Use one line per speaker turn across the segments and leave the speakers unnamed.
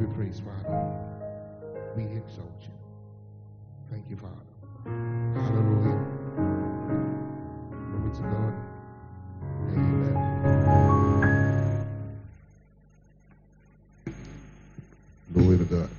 you praise, Father. We exalt you. Thank you, Father. Hallelujah. Glory to God. Amen. Glory to God.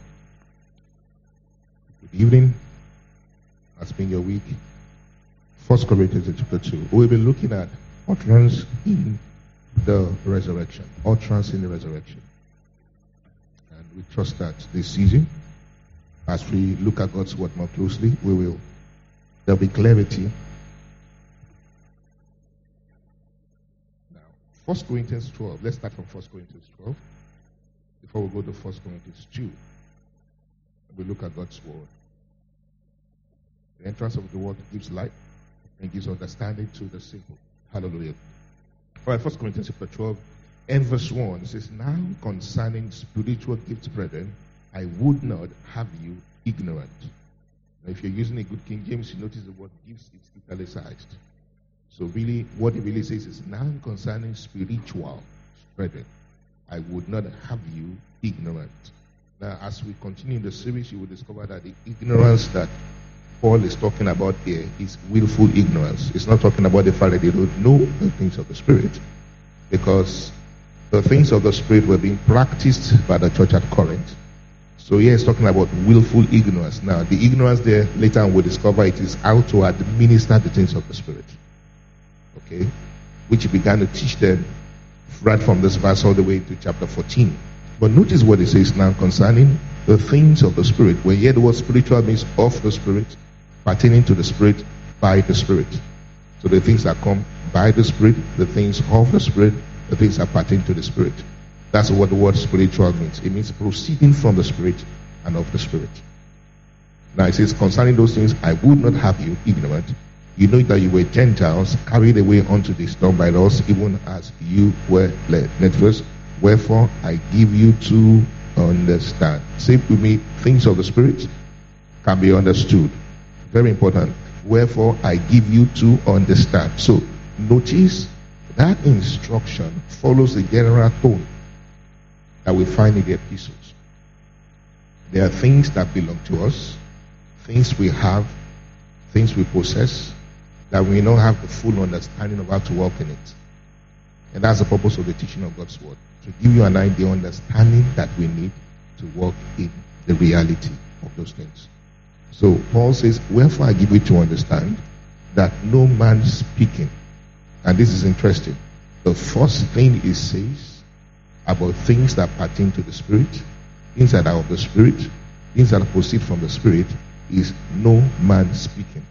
Good evening. Has been your week. 1 Corinthians chapter 2. We'll be looking at utterance in the resurrection. Utterance in the resurrection. And we trust that this season, as we look at God's word more closely, there'll be clarity. Now, 1 Corinthians 12. Let's start from 1 Corinthians 12 before we go to 1 Corinthians 2. We look at God's word. The entrance of the word gives light and gives understanding to the simple. Hallelujah. All right, 1 Corinthians chapter 12 and verse 1. It says, now concerning spiritual gifts, brethren, I would not have you ignorant. Now, if you're using a good King James, you notice the word gifts is italicized. So really, what it really says is, now concerning spiritual, brethren, I would not have you ignorant. Now, as we continue in the series, you will discover that the ignorance that Paul is talking about here is willful ignorance. It's not talking about the fact that they don't know the things of the Spirit, because the things of the Spirit were being practiced by the church at Corinth. So here it's talking about willful ignorance. Now, the ignorance there, later on we'll discover it is how to administer the things of the Spirit. Okay? Which he began to teach them right from this verse all the way to chapter 14. But notice what it says now concerning the things of the Spirit. When you hear the word spiritual, means of the Spirit, pertaining to the Spirit, by the Spirit. So the things that come by the Spirit, the things of the Spirit, the things that pertain to the Spirit. That's what the word spiritual means. It means proceeding from the Spirit and of the Spirit. Now it says, concerning those things, I would not have you ignorant. You know that you were Gentiles, carried away unto the storm by us, even as you were led. Next verse. Wherefore I give you to understand. Say with me, things of the Spirit can be understood. Very important. Wherefore I give you to understand. So notice that instruction follows the general tone that we find in the epistles. There are things that belong to us, things we have, things we possess, that we don't have the full understanding of how to walk in it. And that's the purpose of the teaching of God's word, to give you and I the understanding that we need to walk in the reality of those things. So Paul says, wherefore I give you to understand that no man speaking. And this is interesting. The first thing he says about things that pertain to the Spirit, things that are of the Spirit, things that proceed from the Spirit, is no man speaking.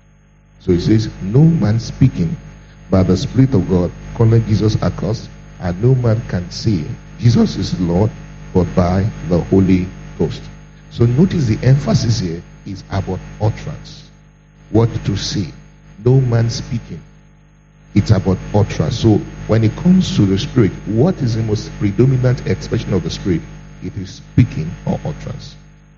So he says, no man speaking, by the Spirit of God, calling Jesus accursed, and no man can say Jesus is Lord but by the Holy Ghost. So notice the emphasis here is about utterance. What to say. No man speaking. It's about utterance. So when it comes to the Spirit, what is the most predominant expression of the Spirit? It is speaking or utterance.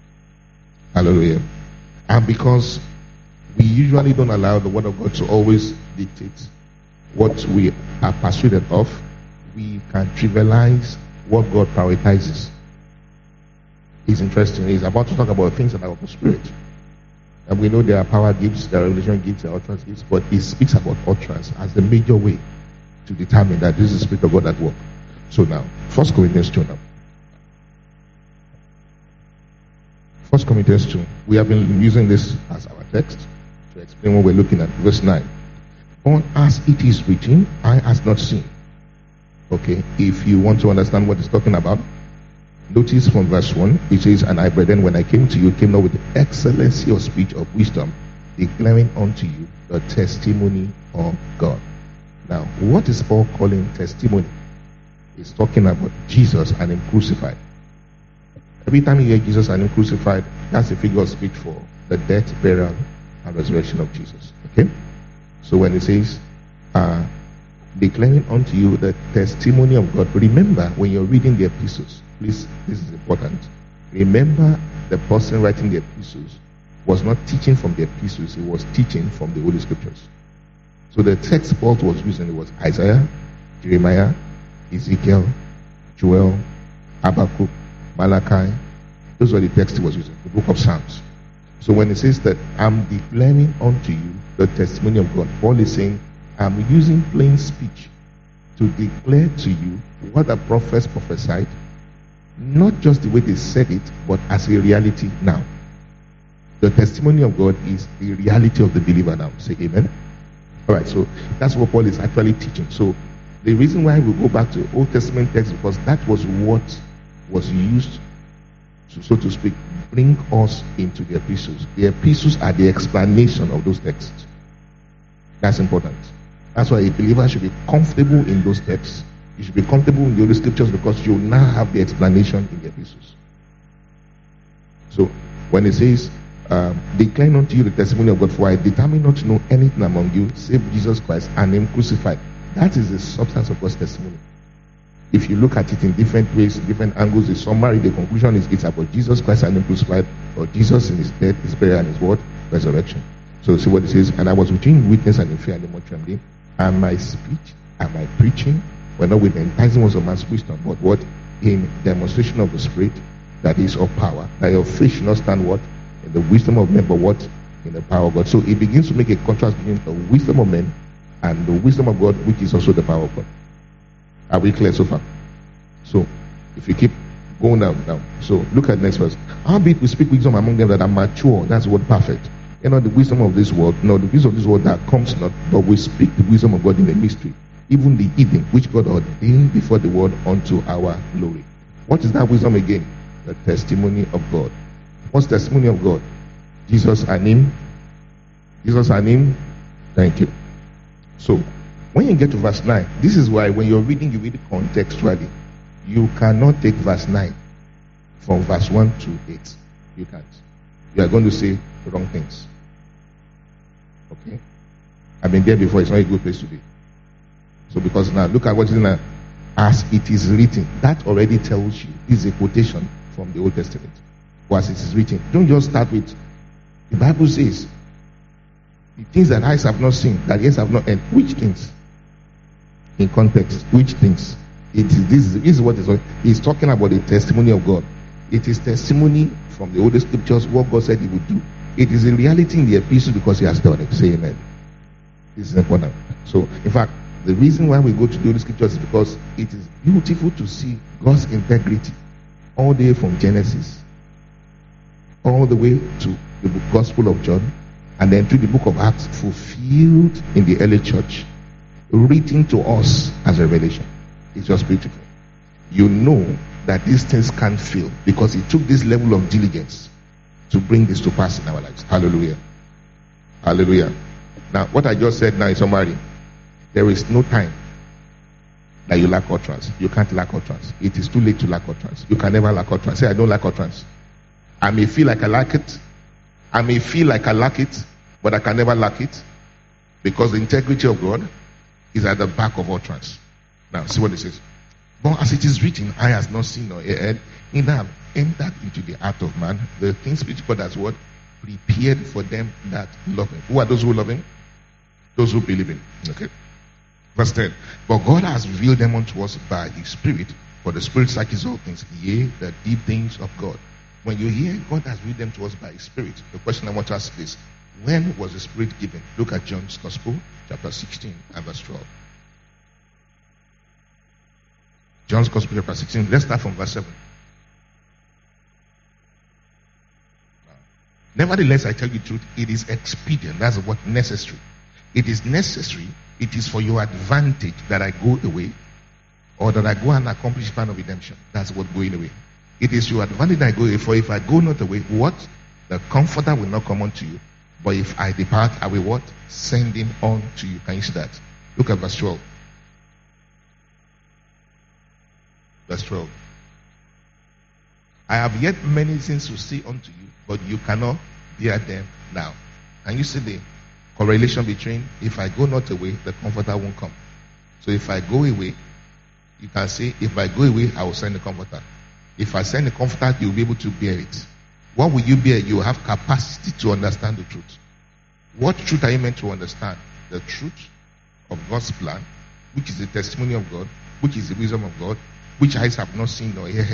Hallelujah. And because we usually don't allow the Word of God to always dictate what we are persuaded of, we can trivialize what God prioritizes. It's interesting. He's about to talk about things that are of the Spirit. And we know there are power gifts, there are revelation gifts, there are utterance gifts, but he speaks about utterance as the major way to determine that this is the Spirit of God at work. So now, 1 Corinthians 2 now. 1 Corinthians 2. We have been using this as our text to explain what we're looking at. Verse 9. On as it is written, eye has not seen. Okay, if you want to understand what it's talking about, notice from verse 1, it says, and I, brethren, when I came to you, came not with the excellency of speech of wisdom, declaring unto you the testimony of God. Now, what is Paul calling testimony? He's talking about Jesus and him crucified. Every time you hear Jesus and him crucified, that's a figure of speech for the death, burial, and resurrection of Jesus. Okay? So when it says, declaring unto you the testimony of God, remember when you're reading the epistles, please, this is important. Remember the person writing the epistles was not teaching from the epistles, he was teaching from the Holy Scriptures. So the text Paul was using was Isaiah, Jeremiah, Ezekiel, Joel, Habakkuk, Malachi. Those were the texts he was using, the book of Psalms. So when he says that I'm declaring unto you the testimony of God, Paul is saying, I'm using plain speech to declare to you what the prophets prophesied, not just the way they said it, but as a reality now. The testimony of God is the reality of the believer now. Say amen. All right, so that's what Paul is actually teaching. So the reason why we go back to Old Testament text, because that was what was used to, so to speak, bring us into the epistles. The epistles are the explanation of those texts. That's important. That's why a believer should be comfortable in those texts. You should be comfortable in the Holy Scriptures because you now have the explanation in the epistles. So when it says, decline unto you the testimony of God, for I determine not to know anything among you save Jesus Christ and him crucified. That is the substance of God's testimony. If you look at it in different ways, different angles, the summary, the conclusion is it's about Jesus Christ and him crucified, or Jesus in his death, his burial, and his what? Resurrection. So see what it says, and I was with you in witness and in fear and in much trembling, and my speech and my preaching were not with the enticing words of man's wisdom, but what? In demonstration of the Spirit, that is of power, that your faith should not stand what? In the wisdom of men, but what? In the power of God. So it begins to make a contrast between the wisdom of men and the wisdom of God, which is also the power of God. Are we clear so far? So if you keep going down. So look at next verse. Howbeit we speak wisdom among them that are mature. That's what perfect. The wisdom of this world. No, the wisdom of this world that comes not, but we speak the wisdom of God in a mystery. Even the hidden, which God ordained before the world unto our glory. What is that wisdom again? The testimony of God. What's the testimony of God? Jesus and him. Jesus and him. Thank you. So when you get to verse 9, this is why when you're reading, you read it contextually. You cannot take verse 9 from verse 1 to 8. You can't. You are going to say the wrong things. Okay? I've been there before. It's not a good place to be. So because now, look at what is in there. As it is written. That already tells you. This is a quotation from the Old Testament. Or as it is written. Don't just start with, the Bible says, the things that eyes have not seen, that ears have not heard. Which things? In context, which things? This is what he's talking about, the testimony of God. It is testimony from the Old Scriptures, what God said he would do. It is a reality in the epistle because he has done it. Say amen. This is important. So, in fact, the reason why we go to the Old Scriptures is because it is beautiful to see God's integrity all the way from Genesis, all the way to the Gospel of John, and then to the book of Acts, fulfilled in the early church, written to us as a revelation. It's just beautiful. You know that these things can't fail because it took this level of diligence to bring this to pass in our lives. Hallelujah. Hallelujah. Now, what I just said now is summary. There is no time that you lack utterance. You can't lack utterance. It is too late to lack utterance. You can never lack utterance. Say, I don't lack utterance. I may feel like I lack it. I may feel like I lack it, but I can never lack it because the integrity of God is at the back of utterance. Now, see what it says. But as it is written, eye has not seen nor heard, neither have entered into the heart of man the things which God has what? Prepared for them that love him. Who are those who love him? Those who believe him. Okay. Verse 10. But God has revealed them unto us by his Spirit, for the Spirit searches all things, yea, the deep things of God. When you hear God has revealed them to us by his Spirit, the question I want to ask is, when was the Spirit given? Look at John's Gospel, chapter 16 and verse 12. John's Gospel, chapter 16. Let's start from verse 7. Nevertheless, I tell you the truth, it is expedient. That's what necessary. It is necessary. It is for your advantage that I go away, or that I go and accomplish the plan of redemption. That's what going away. It is your advantage that I go away. For if I go not away, what? The Comforter will not come unto you. But if I depart, I will what? Send him on to you. Can you see that? Look at verse 12. Verse 12. I have yet many things to say unto you, but you cannot bear them now. Can you see the correlation between if I go not away, the Comforter won't come? So if I go away, you can say, if I go away, I will send the Comforter. If I send the Comforter, you'll be able to bear it. What will you bear? You will have capacity to understand the truth. What truth are you meant to understand? The truth of God's plan, which is the testimony of God, which is the wisdom of God, which eyes have not seen nor heard,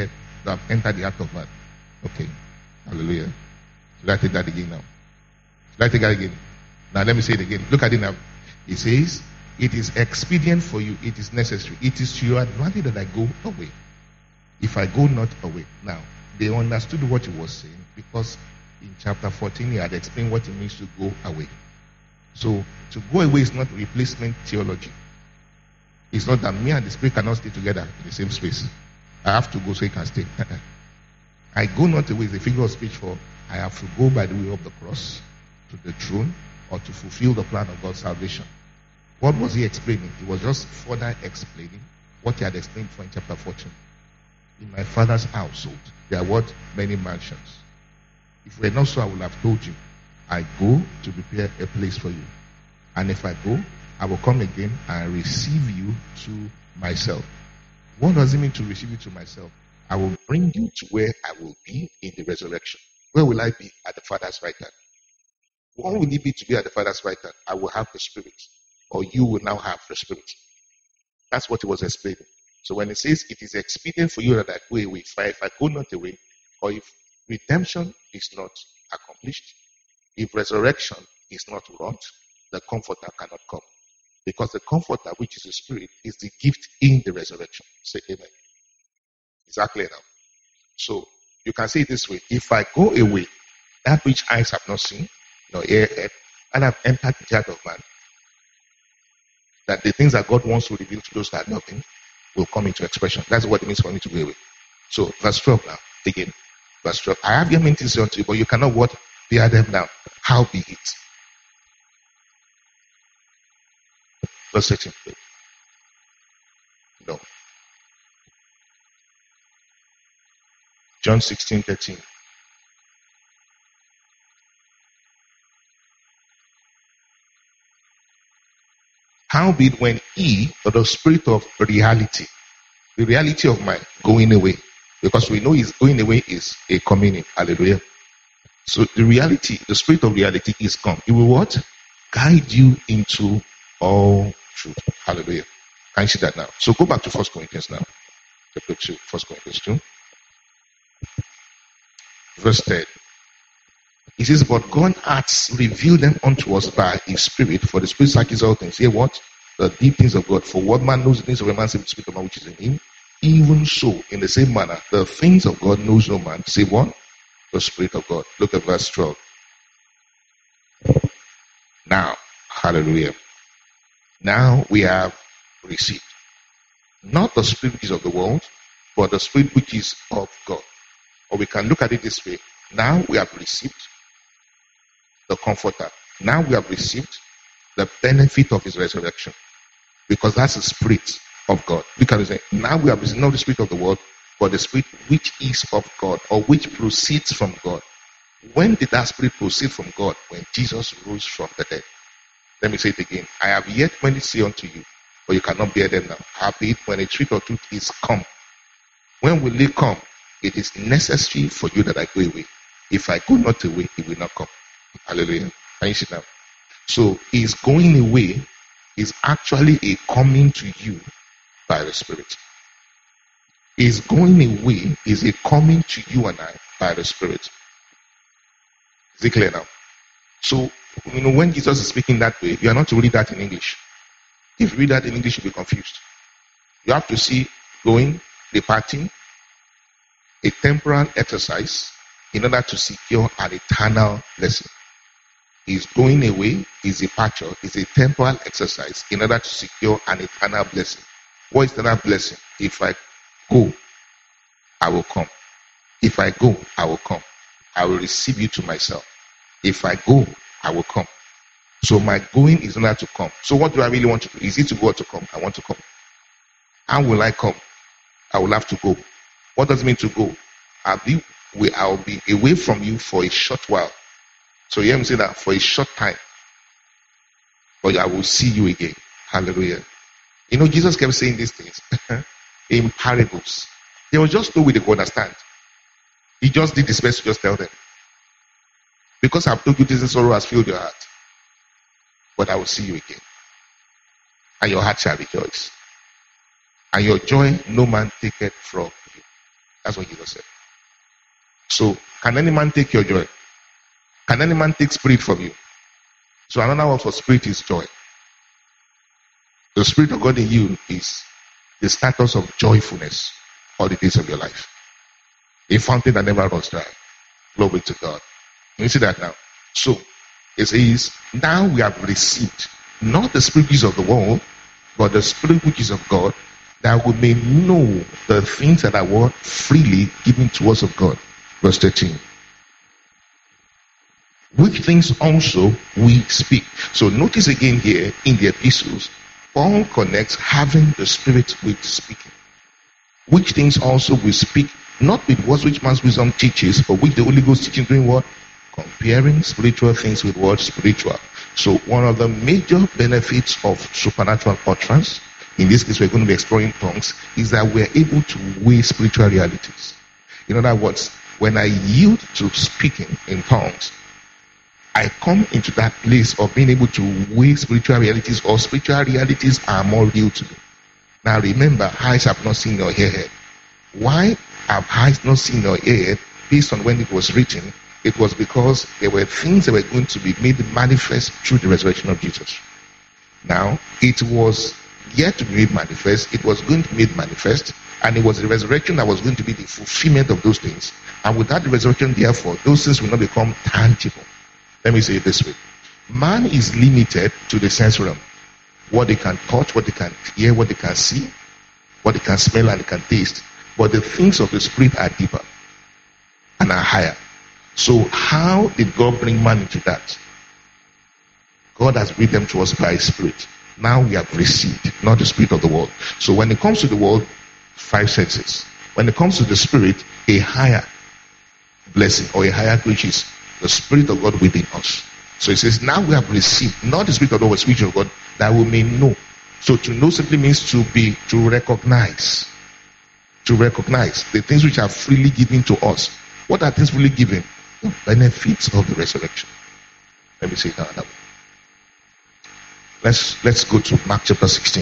that have entered the heart of man. Okay. Hallelujah. Should I take that again now? Should I take that again? Now let me say it again. Look at it now. It says, it is expedient for you. It is necessary. It is to your advantage that I go away. If I go not away. Now, they understood what he was saying because in chapter 14 he had explained what it means to go away. So, to go away is not replacement theology. It's not that me and the Spirit cannot stay together in the same space. I have to go so he can stay. I go not away is a figure of speech for I have to go by the way of the cross to the throne or to fulfill the plan of God's salvation. What was he explaining? He was just further explaining what he had explained for in chapter 14. In my Father's household, there are what? Many mansions. If it were not so, I would have told you, I go to prepare a place for you. And if I go, I will come again and receive you to myself. What does it mean to receive you to myself? I will bring you to where I will be in the resurrection. Where will I be? At the Father's right hand. What will it be to be at the Father's right hand? I will have the Spirit, or you will now have the Spirit. That's what he was explaining. So when it says it is expedient for you that I go away, if I go not away, or if redemption is not accomplished, if resurrection is not wrought, the Comforter cannot come. Because the Comforter, which is the Spirit, is the gift in the resurrection. Say amen. Is that clear now? So you can say it this way: if I go away, that which eyes have not seen, nor ear heard, and have entered the heart of man, that the things that God wants to reveal to those that are nothing will come into expression. That's what it means for me to go away. So verse 12 now, again. Verse 12. I have your many things unto you, but you cannot what? Bear them now. How be it? Verse 13. No. John 16:13. Howbeit when he, or the Spirit of reality, the reality of my going away, because we know his going away is a coming in. Hallelujah. So the reality, the Spirit of reality is come. He will what? Guide you into all truth. Hallelujah. Can you see that now? So go back to 1 Corinthians now. Chapter 2, 1 Corinthians 2. Verse 10. He says, but God hath revealed them unto us by his Spirit, for the Spirit searches all things. Say what? The deep things of God. For what man knows the things of a man, save the Spirit of man which is in him. Even so, in the same manner, the things of God knows no man. Say what? The Spirit of God. Look at verse 12. Now, hallelujah. Now we have received not the Spirit which is of the world, but the Spirit which is of God. Or we can look at it this way. Now we have received the Comforter. Now we have received the benefit of his resurrection. Because that's the Spirit of God. Look at it. Now we have received not the Spirit of the world, but the Spirit which is of God, or which proceeds from God. When did that Spirit proceed from God? When Jesus rose from the dead. Let me say it again. I have yet many say unto you, but you cannot bear them now. Howbeit when a Spirit or truth is come. When will it come? It is necessary for you that I go away. If I go not away, it will not come. Hallelujah. Can you see now? So his going away is actually a coming to you by the Spirit. His going away is a coming to you and I by the Spirit. Is it clear now? So, when Jesus is speaking that way, you are not to read that in English. If you read that in English, you'll be confused. You have to see going, departing, a temporal exercise in order to secure an eternal blessing. His going away, his departure is a temporal exercise in order to secure an eternal blessing. What is eternal blessing? If I go, I will come. If I go, I will come. I will receive you to myself. If I go, I will come. So my going is in order to come. So what do I really want to do? Is it to go or to come? I want to come. How will I come? I will have to go. What does it mean to go? I'll be away from you for a short while. So you hear me say that for a short time. But I will see you again. Hallelujah. Jesus kept saying these things in parables. There was just no way they could understand. He just did his best to just tell them. Because I've told you this sorrow has filled your heart. But I will see you again. And your heart shall rejoice. And your joy no man taketh from you. That's what Jesus said. So, can any man take your joy? Can any man take spirit from you? So, another word for spirit is joy. The Spirit of God in you is the status of joyfulness all the days of your life. A fountain that never runs dry. Glory to God. You see that now? So, it says, now we have received not the spirit which is of the world, but the Spirit which is of God, that we may know the things that are what freely given to us of God. Verse 13. Which things also we speak. So notice again here in the epistles, Paul connects having the Spirit with speaking. Which things also we speak, not with words which man's wisdom teaches, but which the Holy Ghost teaching, doing what? Comparing spiritual things with what? Spiritual. So one of the major benefits of supernatural utterance, in this case we're going to be exploring tongues, is that we're able to weigh spiritual realities. In other words, when I yield to speaking in tongues, I come into that place of being able to weigh spiritual realities, or spiritual realities are more real to me. Now remember, eyes have not seen nor ear. Why have eyes not seen nor ear? Based on when it was written, it was because there were things that were going to be made manifest through the resurrection of Jesus. Now, it was yet to be made manifest. It was going to be made manifest, and it was the resurrection that was going to be the fulfillment of those things. And without the resurrection, therefore, those things will not become tangible. Let me say it this way. Man is limited to the sense realm. What they can touch, what they can hear, what they can see, what they can smell, and they can taste. But the things of the Spirit are deeper and are higher. So how did God bring man into that? God has brought them to us by His Spirit. Now we have received, not the spirit of the world. So when it comes to the world, 5 senses. When it comes to the Spirit, a higher blessing or a higher riches, the Spirit of God within us. So it says, now we have received, not the Spirit of the world, the Spirit of God, that we may know. So to know simply means to recognize. To recognize the things which are freely given to us. What are things freely given? The benefits of the resurrection. Let me say it another way. Let's go to Mark chapter 16.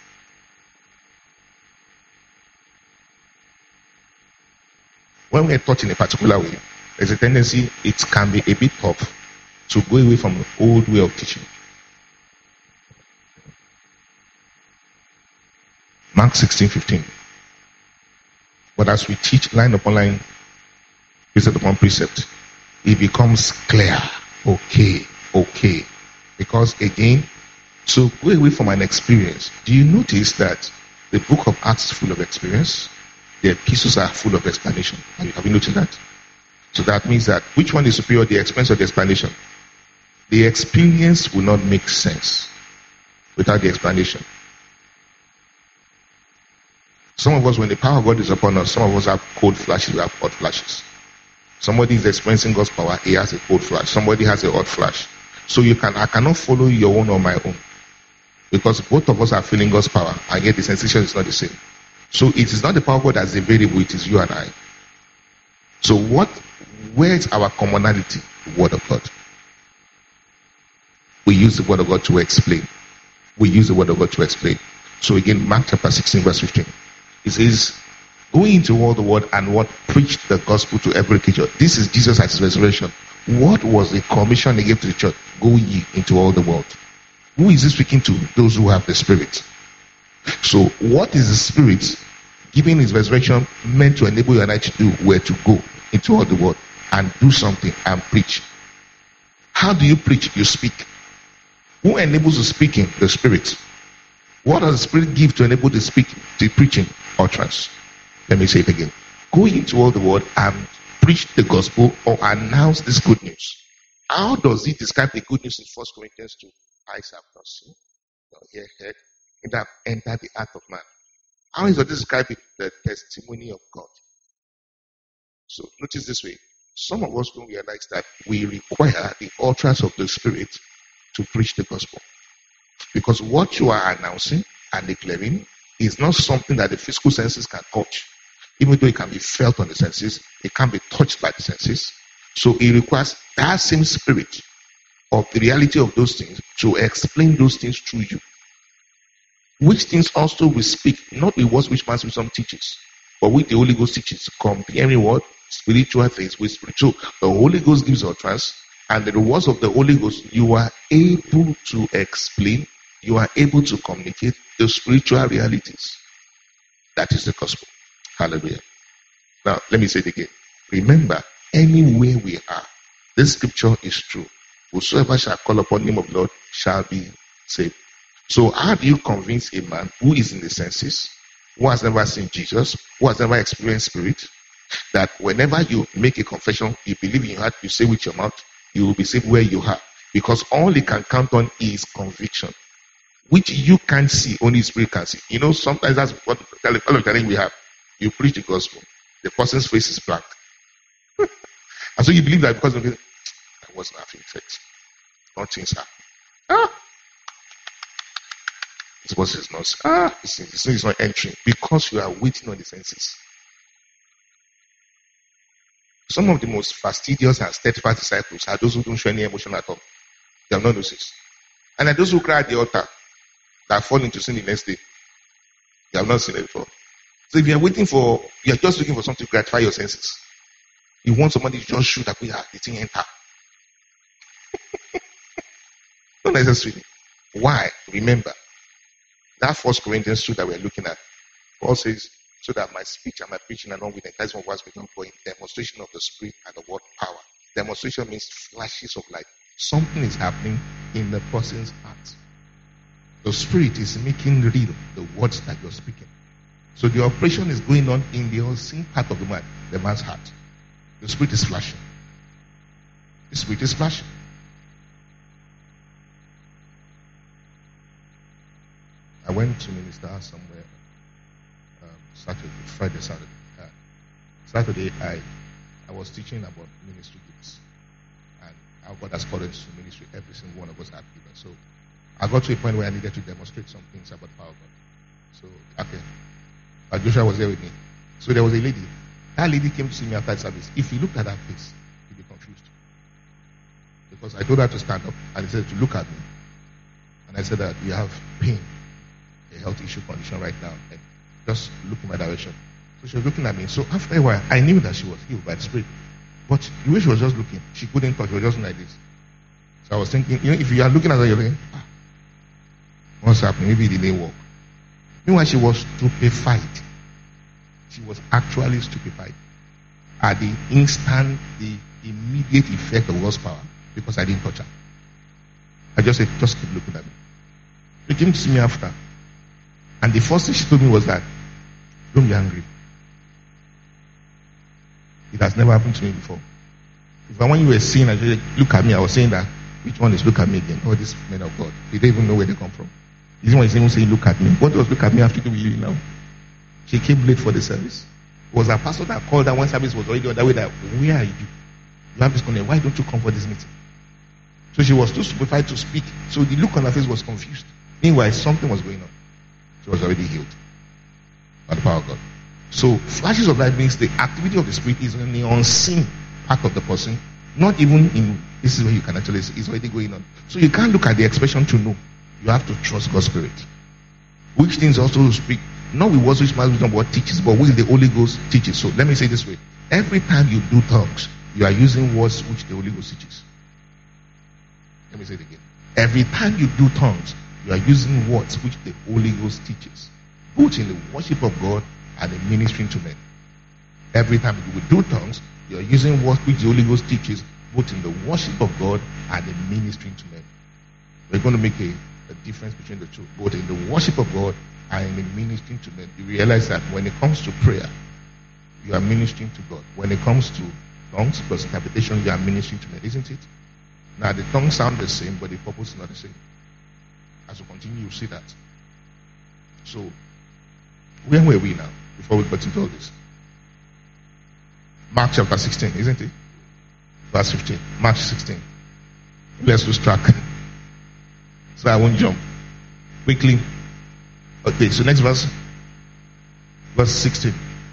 When we are taught in a particular way, there's a tendency, it can be a bit tough to go away from the old way of teaching. Mark 16:15. But as we teach line upon line, precept upon precept, it becomes clear. Okay. Because again, so go away from an experience. Do you notice that the book of Acts is full of experience? The epistles are full of explanation. Have you noticed that? So that means that which one is superior, the experience or the explanation? The experience will not make sense without the explanation. Some of us, when the power of God is upon us, some of us have cold flashes, we have hot flashes. Somebody is experiencing God's power, he has a cold flash. Somebody has a hot flash. So I cannot follow your own or my own. Because both of us are feeling God's power, and yet the sensation is not the same. So it is not the power of God that's the variable, it is you and I. So where is our commonality? The Word of God. We use the Word of God to explain. So again, Mark chapter 16 verse 15. It says, go into all the world and what? Preach the gospel to every creature. This is Jesus at his resurrection. What was the commission he gave to the church? Go ye into all the world. Who is he speaking to? Those who have the Spirit. So what is the Spirit giving his resurrection meant to enable you and I to do? Where to go into all the world and do something and preach. How do you preach? You speak. Who enables the speaking? The Spirit. What does the Spirit give to enable the speaking, the preaching, utterance? Let me say it again. Go into all the world and preach the gospel or announce this good news. How does he describe the good news in 1 Corinthians 2? Eyes have not seen, nor ear heard, it have entered the heart of man. How is it describe it? The testimony of God. So notice this way. Some of us don't realize that we require the utterance of the Spirit to preach the gospel. Because what you are announcing and declaring is not something that the physical senses can touch. Even though it can be felt on the senses, it can't be touched by the senses. So it requires that same Spirit of the reality of those things to explain those things to you. Which things also we speak, not with words which man's wisdom teaches, But with the Holy Ghost teaches, comparing what? Spiritual things with spiritual. The Holy Ghost gives utterance, and the rewards of the Holy Ghost, you are able to explain, you are able to communicate the spiritual realities. That is the gospel. Hallelujah. Now, let me say it again. Remember, anywhere we are, this scripture is true. Whosoever shall call upon the name of the Lord shall be saved. So how do you convince a man who is in the senses, who has never seen Jesus, who has never experienced spirit, that whenever you make a confession, you believe in your heart, you say with your mouth, you will be saved where you are? Because all he can count on is conviction, which you can't see, only spirit can see. You know, sometimes that's what the challenge we have. You preach the gospel, the person's face is black. And so you believe that because of it, I wasn't having effect. Nothing's happening. This person is not. This is not entering because you are waiting on the senses. Some of the most fastidious and steadfast disciples are those who don't show any emotion at all. They have not noticed. And are those who cry at the altar that fall into sin the next day. You have not seen it before. So if you are just looking for something to gratify your senses. You want somebody to just shoot that the thing enter. Not necessarily. Why? Remember, that 1 Corinthians 2 that we're looking at, Paul says, so that my speech and my preaching are not with enticement of words become for in demonstration of the spirit and the word power. Demonstration means flashes of light. Something is happening in the person's heart. The spirit is making real the words that you're speaking. So the operation is going on in the unseen part of the man's heart. The spirit is flashing. The spirit is flashing. I went to minister somewhere Saturday I was teaching about ministry gifts and how God has called us to ministry. Every single one of us have given. So I got to a point where I needed to demonstrate some things about the power of God. So Joshua was there with me. So there was a lady. That lady came to see me after the service. If you looked at her face, you'd be confused. Because I told her to stand up and he said to look at me. And I said that you have pain, a health issue condition right now, and just look in my direction. So she was looking at me. So after a while, I knew that she was healed by the Spirit. But the way she was just looking, she couldn't touch. She was just like this. So I was thinking, if you are looking at her, you're thinking, what's happening? Maybe it didn't work. Meanwhile, she was stupefied. She was actually stupefied at the instant, the immediate effect of God's power, because I didn't touch her. I just said, just keep looking at me. She came to see me after. And the first thing she told me was that, don't be angry. It has never happened to me before. If when you were seeing, I said, look at me, I was saying that, which one is look at me again? Oh, this men of God. They don't even know where they come from. This one is even saying, look at me. What does look at me have to do with you now? She came late for the service. It was a pastor that called her when service was already on that way that, where are you? You have this connection. Why don't you come for this meeting? So she was too stupefied to speak. So the look on her face was confused. Meanwhile, something was going on. She was already healed by the power of God. So flashes of light means the activity of the Spirit is in the unseen part of the person. Not even in, this is where you can actually see, it's already going on. So you can't look at the expression to know. You have to trust God's Spirit. Which things also speak, not with words which man wisdom what teaches, but with the Holy Ghost teaches. So let me say this way. Every time you do tongues, you are using words which the Holy Ghost teaches. Let me say it again. Every time you do tongues, you are using words which the Holy Ghost teaches. Both in the worship of God and in ministering to men. Every time you do tongues, you are using words which the Holy Ghost teaches, both in the worship of God and in ministering to men. We're going to make a difference between the two, both in the worship of God and in ministering to men. You realize that when it comes to prayer, you are ministering to God. When it comes to tongues plus interpretation, you are ministering to men, isn't it? Now the tongues sound the same, but the purpose is not the same. As we continue, you see that. So, where were we now before we got into all this? Mark chapter 16, isn't it? Verse 15. Mark 16. Let's lose track. So I won't jump. Quickly. Okay, so next verse. Verse 16.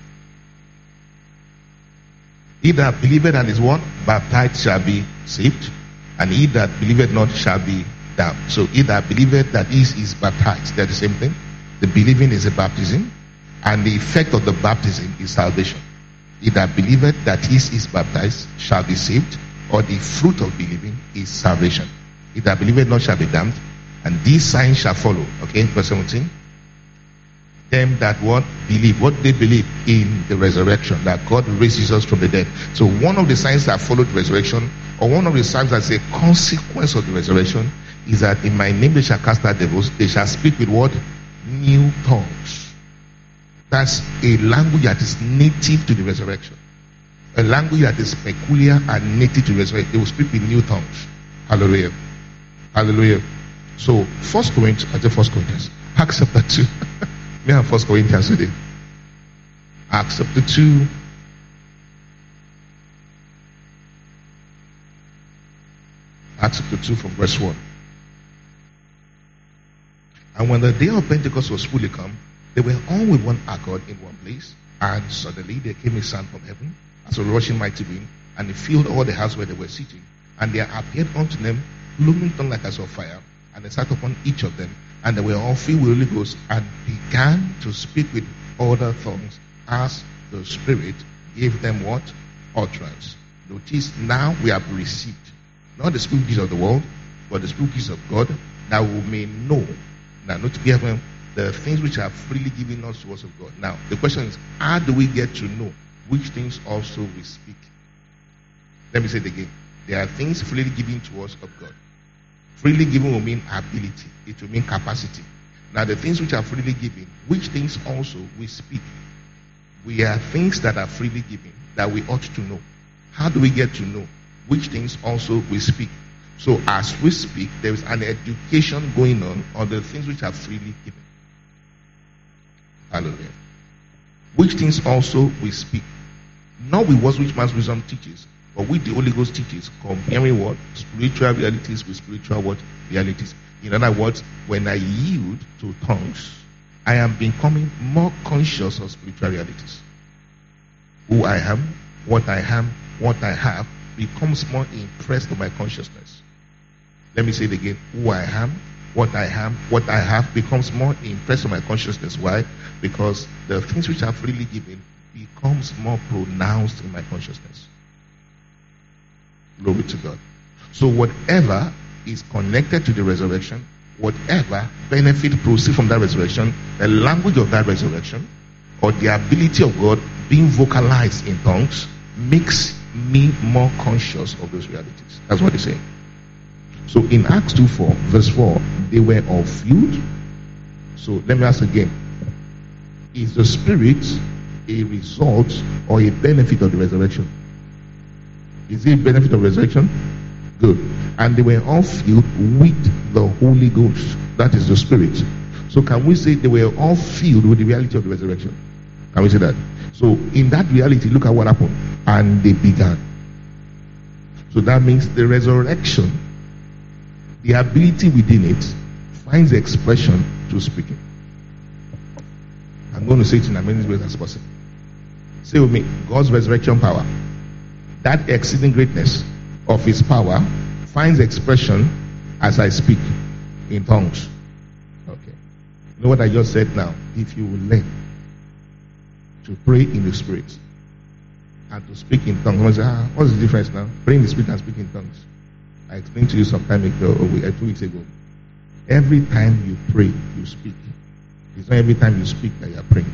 He that believeth and is one baptized shall be saved, and he that believeth not shall be damned. So he that believeth that is baptized. They're the same thing. The believing is a baptism. And the effect of the baptism is salvation. He that believeth that he is baptized shall be saved, or the fruit of believing is salvation. He that believeth not shall be damned, and these signs shall follow. Okay, verse 17. Them that what believe, what they believe in the resurrection, that God raises us from the dead. So one of the signs that followed the resurrection, or one of the signs that's a consequence of the resurrection, is that in my name they shall cast out devils, they shall speak with what? New tongues. That's a language that is native to the resurrection. A language that is peculiar and native to the resurrection. They will speak with new tongues. Hallelujah. Hallelujah. So, 1 Corinthians, Acts chapter 2. We have 1 Corinthians today. Acts chapter 2. Acts chapter 2 from verse 1. And when the day of Pentecost was fully come, they were all with one accord in one place. And suddenly there came a sound from heaven, as a rushing mighty wind, and it filled all the house where they were sitting. And there appeared unto them cloven tongues like as of fire, and they sat upon each of them. And they were all filled with the Holy Ghost, and began to speak with other tongues, as the Spirit gave them what? Utterance. Notice, now we have received, not the spiritual gifts of the world, but the spiritual gifts of God, that we may know. Now, not to be having the things which are freely given us to us of God. Now, the question is, how do we get to know which things also we speak? Let me say it again. There are things freely given to us of God. Freely given will mean ability. It will mean capacity. Now, the things which are freely given, which things also we speak? We are things that are freely given that we ought to know. How do we get to know which things also we speak? So, as we speak, there is an education going on the things which are freely given. Hallelujah. Which things also we speak? Not with what which man's wisdom teaches, but with the Holy Ghost teaches, comparing what? Spiritual realities with spiritual what? Realities. In other words, when I yield to tongues, I am becoming more conscious of spiritual realities. Who I am, what I have, becomes more impressed on my consciousness. Let me say it again. Who I am, what I have becomes more impressed on my consciousness. Why? Because the things which are freely given becomes more pronounced in my consciousness. Glory to God. So whatever is connected to the resurrection, whatever benefit proceeds from that resurrection, the language of that resurrection, or the ability of God being vocalized in tongues, makes me more conscious of those realities. That's what he's saying. So in Acts 2:4, verse 4, they were all filled. So let me ask again. Is the Spirit a result or a benefit of the resurrection? Is it a benefit of resurrection? Good. And they were all filled with the Holy Ghost. That is the Spirit. So can we say they were all filled with the reality of the resurrection? Can we say that? So in that reality, look at what happened. And they began. So that means the resurrection, the ability within it, finds expression to speaking. I'm going to say it in as many ways as possible. Say with me, God's resurrection power, that exceeding greatness of his power, finds expression as I speak in tongues. Okay. You know what I just said now? If you will learn to pray in the Spirit and to speak in tongues, someone say, what's the difference now? Pray in the Spirit and speak in tongues. I explained to you some time ago, 2 weeks ago. Every time you pray, you speak. It's not every time you speak that you are praying.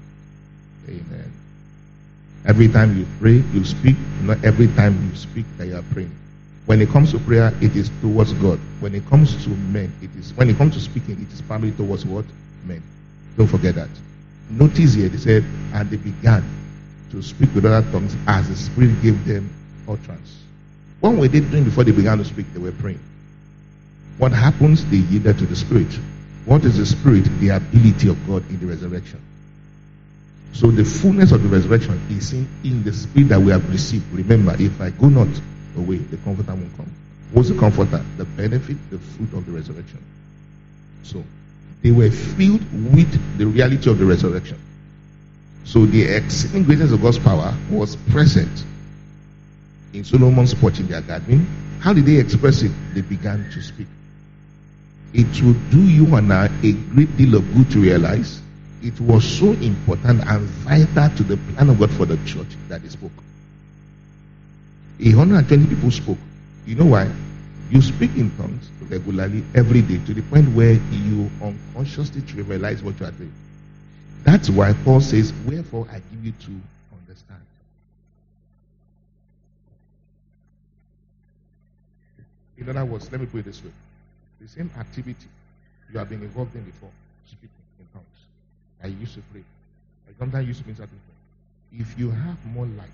Amen. Every time you pray, you speak. Not every time you speak that you are praying. When it comes to prayer, it is towards God. When it comes to men, when it comes to speaking, it is primarily towards what? Men. Don't forget that. Notice here, they said, and they began to speak with other tongues as the Spirit gave them utterance. What were they doing before they began to speak? They were praying. What happens? They yielded to the Spirit. What is the Spirit? The ability of God in the resurrection. So the fullness of the resurrection is in the Spirit that we have received. Remember, if I go not away, the Comforter won't come. What's the Comforter? The benefit, the fruit of the resurrection. So they were filled with the reality of the resurrection. So the exceeding greatness of God's power was present in Solomon's porch in their garden. How did they express it? They began to speak. It will do you and I a great deal of good to realize It was so important and vital to the plan of God for the church that he spoke. 120 people spoke. You know why? You speak in tongues regularly every day to the point where you unconsciously trivialize what you are doing. That's why Paul says, wherefore I give you to understand. In other words, let me put it this way. The same activity you have been involved in before, speaking in tongues. I used to pray. I sometimes used to mean certain things. If you have more light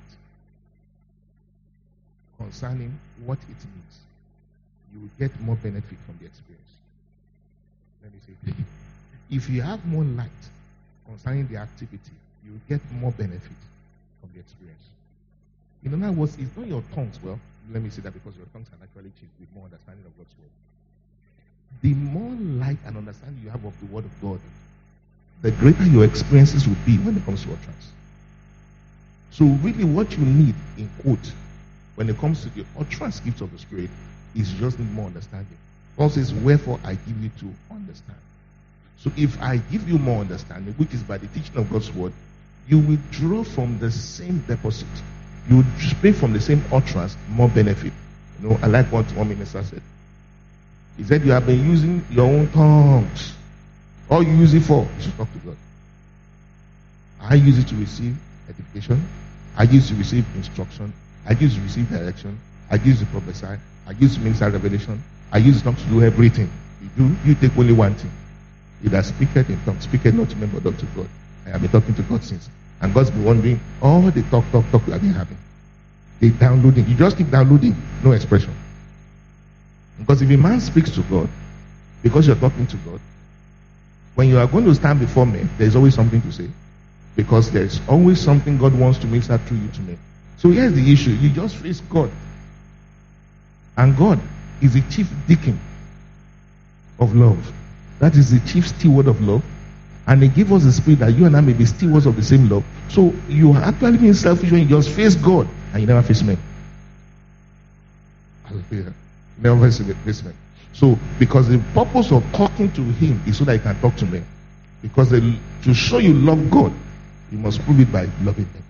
concerning what it means, you will get more benefit from the experience. Let me say it again. If you have more light concerning the activity, you will get more benefit from the experience. In other words, it's not your tongues. Well, let me say that because your tongues can actually change with more understanding of God's word. The more light and understanding you have of the word of God, the greater your experiences will be when it comes to utterance. So really what you need, in quote, when it comes to the utterance gifts of the Spirit, is just need more understanding. Paul says, wherefore I give you to understand. So if I give you more understanding, which is by the teaching of God's word, you will draw from the same deposit. You will speak from the same utterance, more benefit. You know, I like what one minister said. He said, you have been using your own tongues. All you use it for is to talk to God. I use it to receive edification. I use it to receive instruction. I use it to receive direction. I use it to prophesy. I use it to minister revelation. I use it not to do everything. You take only one thing. He that speaketh in tongues, speaketh not to men but unto God. I have been talking to God since. And God's been wondering, all the talk you have been having. They downloading. You just keep downloading, no expression. Because if a man speaks to God, because you're talking to God, when you are going to stand before men, there's always something to say. Because there's always something God wants to minister through you to men. So here's the issue. You just face God. And God is the chief deacon of love. That is the chief steward of love. And he gave us the spirit that you and I may be stewards of the same love. So you are actually being selfish when you just face God and you never face men. Hallelujah. You never face men. So because the purpose of talking to him is so that you can talk to men. Because to show you love God, you must prove it by loving them.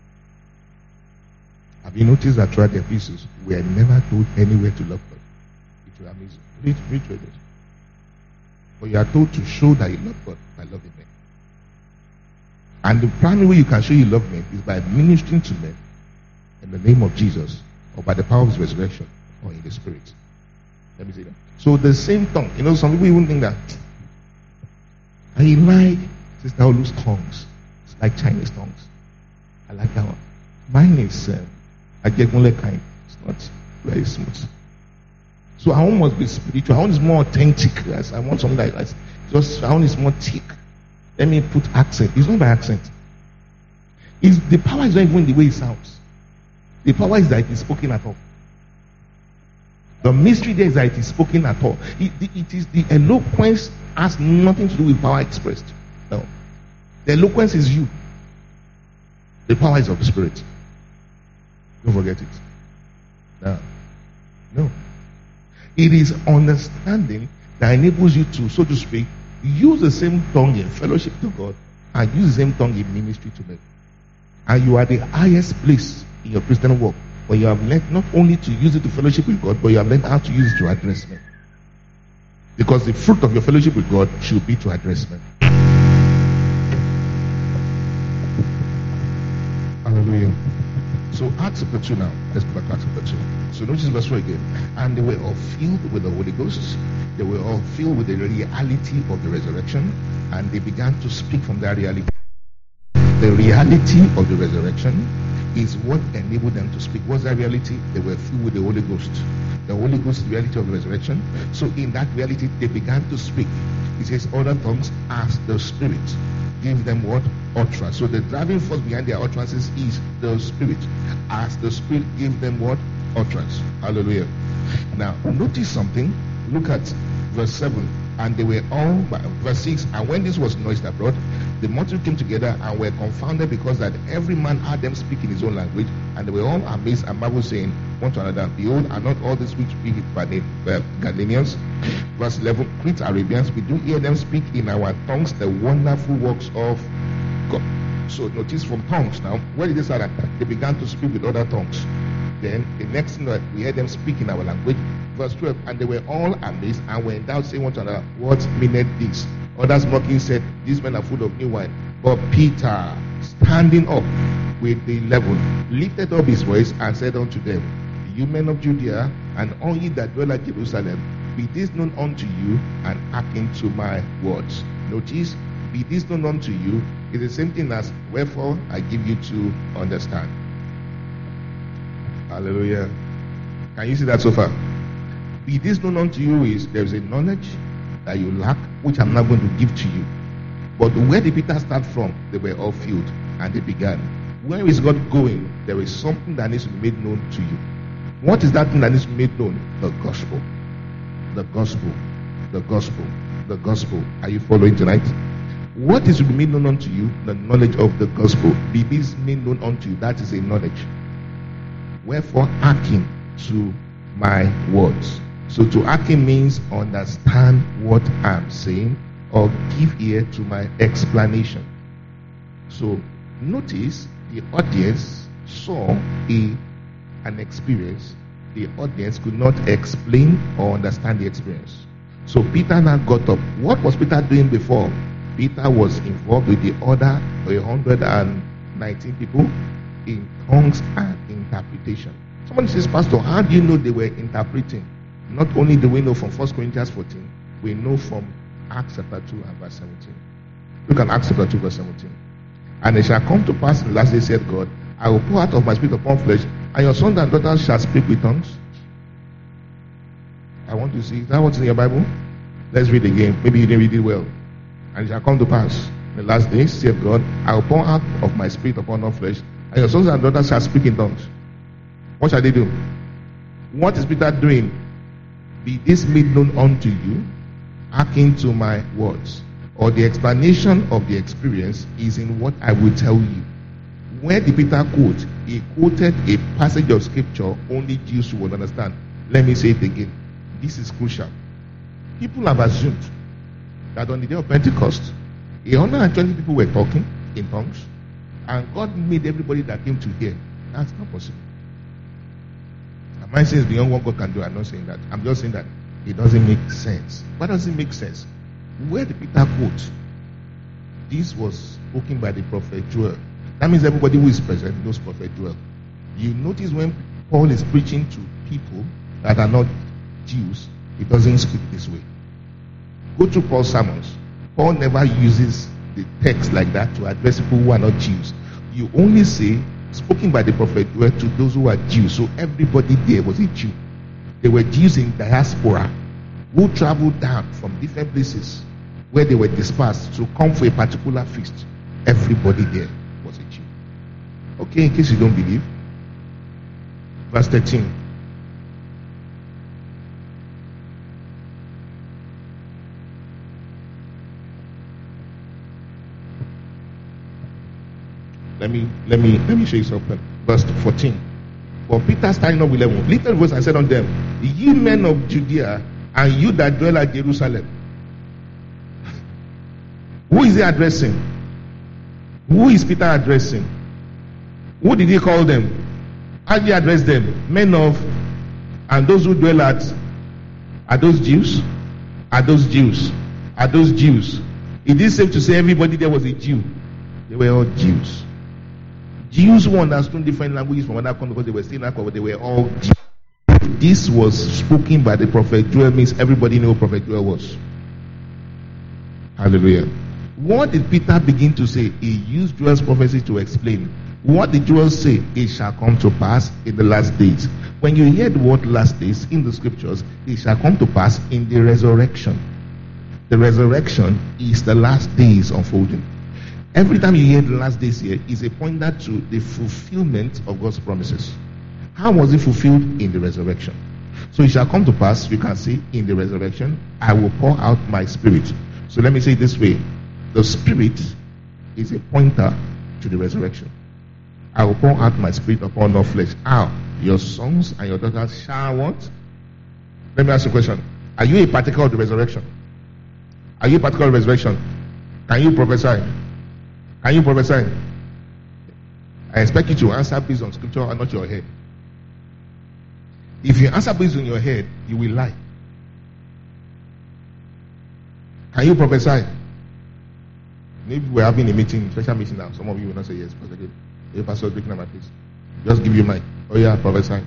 Have you noticed that throughout the epistles, we are never told anywhere to love God? It will amaze you. Read it. But you are told to show that you love God by loving men. And the primary way you can show you love men is by ministering to men in the name of Jesus, or by the power of his resurrection, or in the spirit. Let me say that. So the same tongue. You know, some people even think that I like Sister Olu's tongues. It's like Chinese tongues. I like that one. Mine is Ajegunle kind. It's not very smooth. So our own must be spiritual. Our own is more authentic. Yes, I want something like that. Just our own is more thick. Let me put accent. It's not by accent. The power is not even the way it sounds. The power is that it is spoken at all. The mystery there is that it is spoken at all. It is the eloquence has nothing to do with power expressed. No. The eloquence is you. The power is of the Spirit. Don't forget it. No. It is understanding that enables you to, so to speak, use the same tongue in fellowship to God and use the same tongue in ministry to men. And you are the highest place in your Christian walk when you have learned not only to use it to fellowship with God, but you have learned how to use it to address men. Because the fruit of your fellowship with God should be to address men. Hallelujah. So Acts chapter 2 now. Let's go back to Acts chapter 2. So notice verse 4 again. And they were all filled with the Holy Ghost. They were all filled with the reality of the resurrection. And they began to speak from that reality. The reality of the resurrection is what enabled them to speak. What's that reality? They were filled with the Holy Ghost. The Holy Ghost is the reality of the resurrection. So in that reality, they began to speak. It says, other tongues as the Spirit give them what? Utterance. So the driving force behind their utterances is the Spirit. As the Spirit gave them what? Utterance. Hallelujah. Now, notice something. Look at verse 7. And they were all, verse 6, and when this was noised abroad, The multitude came together and were confounded, because that every man had them speak in his own language, and they were all amazed and marveled, saying one to another, Behold, are not all these which speak by the Galileans? Verse 11, Crete, Arabians, we do hear them speak in our tongues the wonderful works of God. So notice from tongues now, where did they start at? They began to speak with other tongues. Then the next thing that we heard them speak in our language. Verse 12, and they were all amazed and were in doubt, saying one to another, What meaneth this? Others mocking said, These men are full of new wine. But Peter, standing up with the 11, lifted up his voice and said unto them, You men of Judea, and all ye that dwell at Jerusalem, be this known unto you, and hearken to my words. Notice, be this known unto you is the same thing as wherefore I give you to understand. Hallelujah. Can you see that so far? Be this known unto you is there is a knowledge that you lack, which I'm not going to give to you. But where did Peter start from? They were all filled and they began. Where is God going? There is something that needs to be made known to you. What is that thing that needs to be made known? The gospel. The gospel. The gospel. The gospel. Are you following tonight? What is to be made known unto you? The knowledge of the gospel. Be this made known unto you. That is a knowledge. Wherefore, hearken to my words. So to hearken means understand what I'm saying or give ear to my explanation. So notice the audience saw an experience. The audience could not explain or understand the experience. So Peter now got up. What was Peter doing before? Peter was involved with the other 119 people in tongues and interpretation. Somebody says, Pastor, how do you know they were interpreting? Not only do we know from 1 Corinthians 14, we know from Acts chapter 2 and verse 17. Look at Acts chapter 2 verse 17. And it shall come to pass in the last day, said God, I will pour out of my spirit upon flesh, and your sons and daughters shall speak with tongues. I want to see, is that what's in your Bible? Let's read again. Maybe you didn't read it well. And it shall come to pass in the last days, said God, I will pour out of my spirit upon all flesh, and your sons and daughters shall speak in tongues. What shall they do? What is Peter doing? Be this made known unto you, hearken to my words. Or the explanation of the experience is in what I will tell you. Where did Peter quote? He quoted a passage of scripture only Jews would understand. Let me say it again. This is crucial. People have assumed that on the day of Pentecost, 120 people were talking in tongues, and God made everybody that came to hear. That's not possible. Am I saying it's beyond what God can do? I'm not saying that. I'm just saying that it doesn't make sense. Why does it make sense? Where did Peter quote? This was spoken by the prophet Joel. That means everybody who is present knows prophet Joel. You notice when Paul is preaching to people that are not Jews, he doesn't speak this way. Go through Paul's sermons. Paul never uses the text like that to address people who are not Jews. You only say, spoken by the prophet Joel to those who are Jews. So everybody there was a Jew. There were Jews in diaspora who traveled down from different places where they were dispersed to come for a particular feast. Everybody there was a Jew. Okay, in case you don't believe. Verse 13. Let me show you something. Verse 14. For Peter standing up with 11, lifted voice and said unto them, Ye men of Judea, and you that dwell at Jerusalem. Who is he addressing? Who is Peter addressing? Who did he call them? How did he address them? Men of, and those who dwell at, are those Jews? Are those Jews? Are those Jews? It is safe to say everybody there was a Jew. They were all Jews. Jews who understood different languages from other countries because they were still not covered, they were all Jews. This was spoken by the prophet Joel, means everybody knew who prophet Joel was. Hallelujah. What did Peter begin to say? He used Joel's prophecy to explain. What did Joel say? It shall come to pass in the last days. When you hear the word last days in the scriptures, it shall come to pass in the resurrection. The resurrection is the last days unfolding. Every time you hear the last days here, is a pointer to the fulfillment of God's promises. How was it fulfilled? In the resurrection. So it shall come to pass, you can see, in the resurrection, I will pour out my spirit. So let me say it this way. The spirit is a pointer to the resurrection. I will pour out my spirit upon all flesh. How? Your sons and your daughters shall what? Let me ask you a question. Are you a partaker of the resurrection? Are you a partaker of the resurrection? Can you prophesy? Can you prophesy? I expect you to answer based on scripture and not your head. If you answer based on your head, you will lie. Can you prophesy? Maybe we're having a meeting, special meeting now. Some of you will not say yes, but again, the pastor is looking at my face. Just give you mic. Oh yeah, prophesy.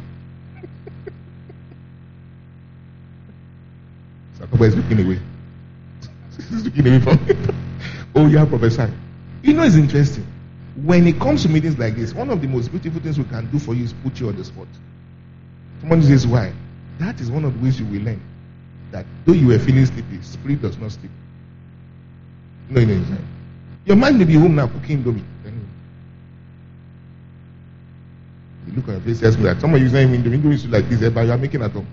Sakoba is looking away. He's looking away from me. Oh yeah, prophesy. You know, it's interesting. When it comes to meetings like this, one of the most beautiful things we can do for you is put you on the spot. Someone says why? That is one of the ways you will learn that though you were feeling sleepy, spirit does not sleep. No. Your mind may be home now cooking domi. You look at your face, tells me that some of you saying domi is like this, but you are making at home.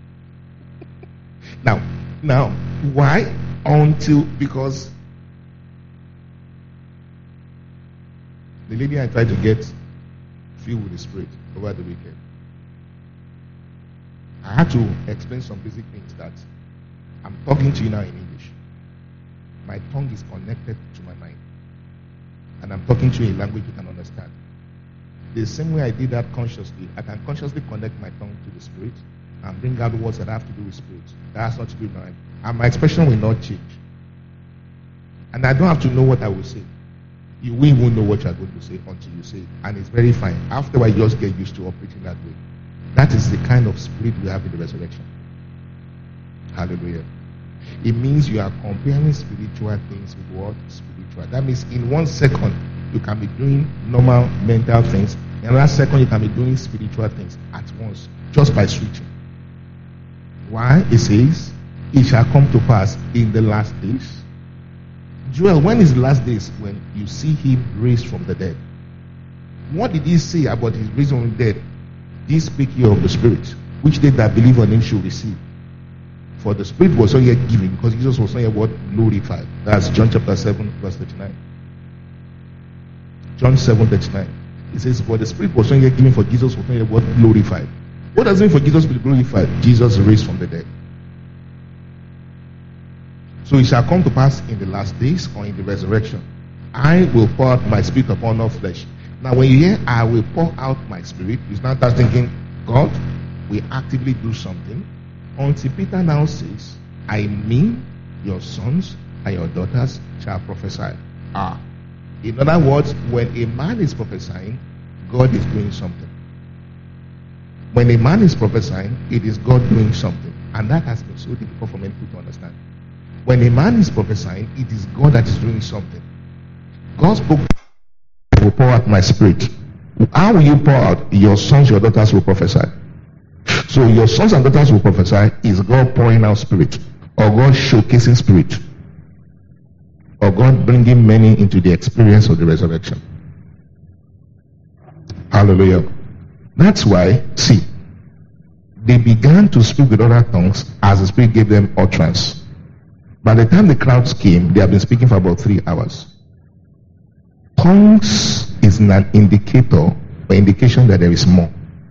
Now, why? Because the lady I tried to get filled with the Spirit over the weekend, I had to explain some basic things that I'm talking to you now in English. My tongue is connected to my mind. And I'm talking to you in language you can understand. The same way I did that consciously, I can consciously connect my tongue to the Spirit and bring out words that have to do with Spirit. That has not to do with mind. And my expression will not change. And I don't have to know what I will say. You will even know what you are going to say until you say it. And it's very fine. After you just get used to operating that way. That is the kind of spirit we have in the resurrection. Hallelujah. It means you are comparing spiritual things with what? Spiritual. That means in 1 second, you can be doing normal mental things. In another second, you can be doing spiritual things at once. Just by switching. Why? It says, it shall come to pass in the last days. Joel, when is the last days? When you see him raised from the dead. What did he say about his raising from the dead? This speak here of the Spirit, which they that believe on him should receive. For the Spirit was not yet given, because Jesus was not yet what? Glorified. That's John chapter 7, verse 39. John 7, 39. It says, for the Spirit was not yet given, for Jesus was not yet what? Glorified. What does it mean for Jesus to be glorified? Jesus raised from the dead. So it shall come to pass in the last days or in the resurrection. I will pour out my spirit upon all flesh. Now when you hear I will pour out my spirit, you start thinking, God will actively do something. Until Peter now says, I mean your sons and your daughters shall prophesy. In other words, when a man is prophesying, God is doing something. When a man is prophesying, it is God doing something. And that has been so difficult for many people to understand. When a man is prophesying, it is God that is doing something. God spoke, I will pour out my spirit. How will you pour out? Your sons, your daughters will prophesy. So your sons and daughters will prophesy. Is God pouring out spirit? Or God showcasing spirit? Or God bringing many into the experience of the resurrection? Hallelujah. That's why, see, they began to speak with other tongues as the Spirit gave them utterance. By the time the crowds came, they have been speaking for about 3 hours. Tongues is an indicator or indication that there is more.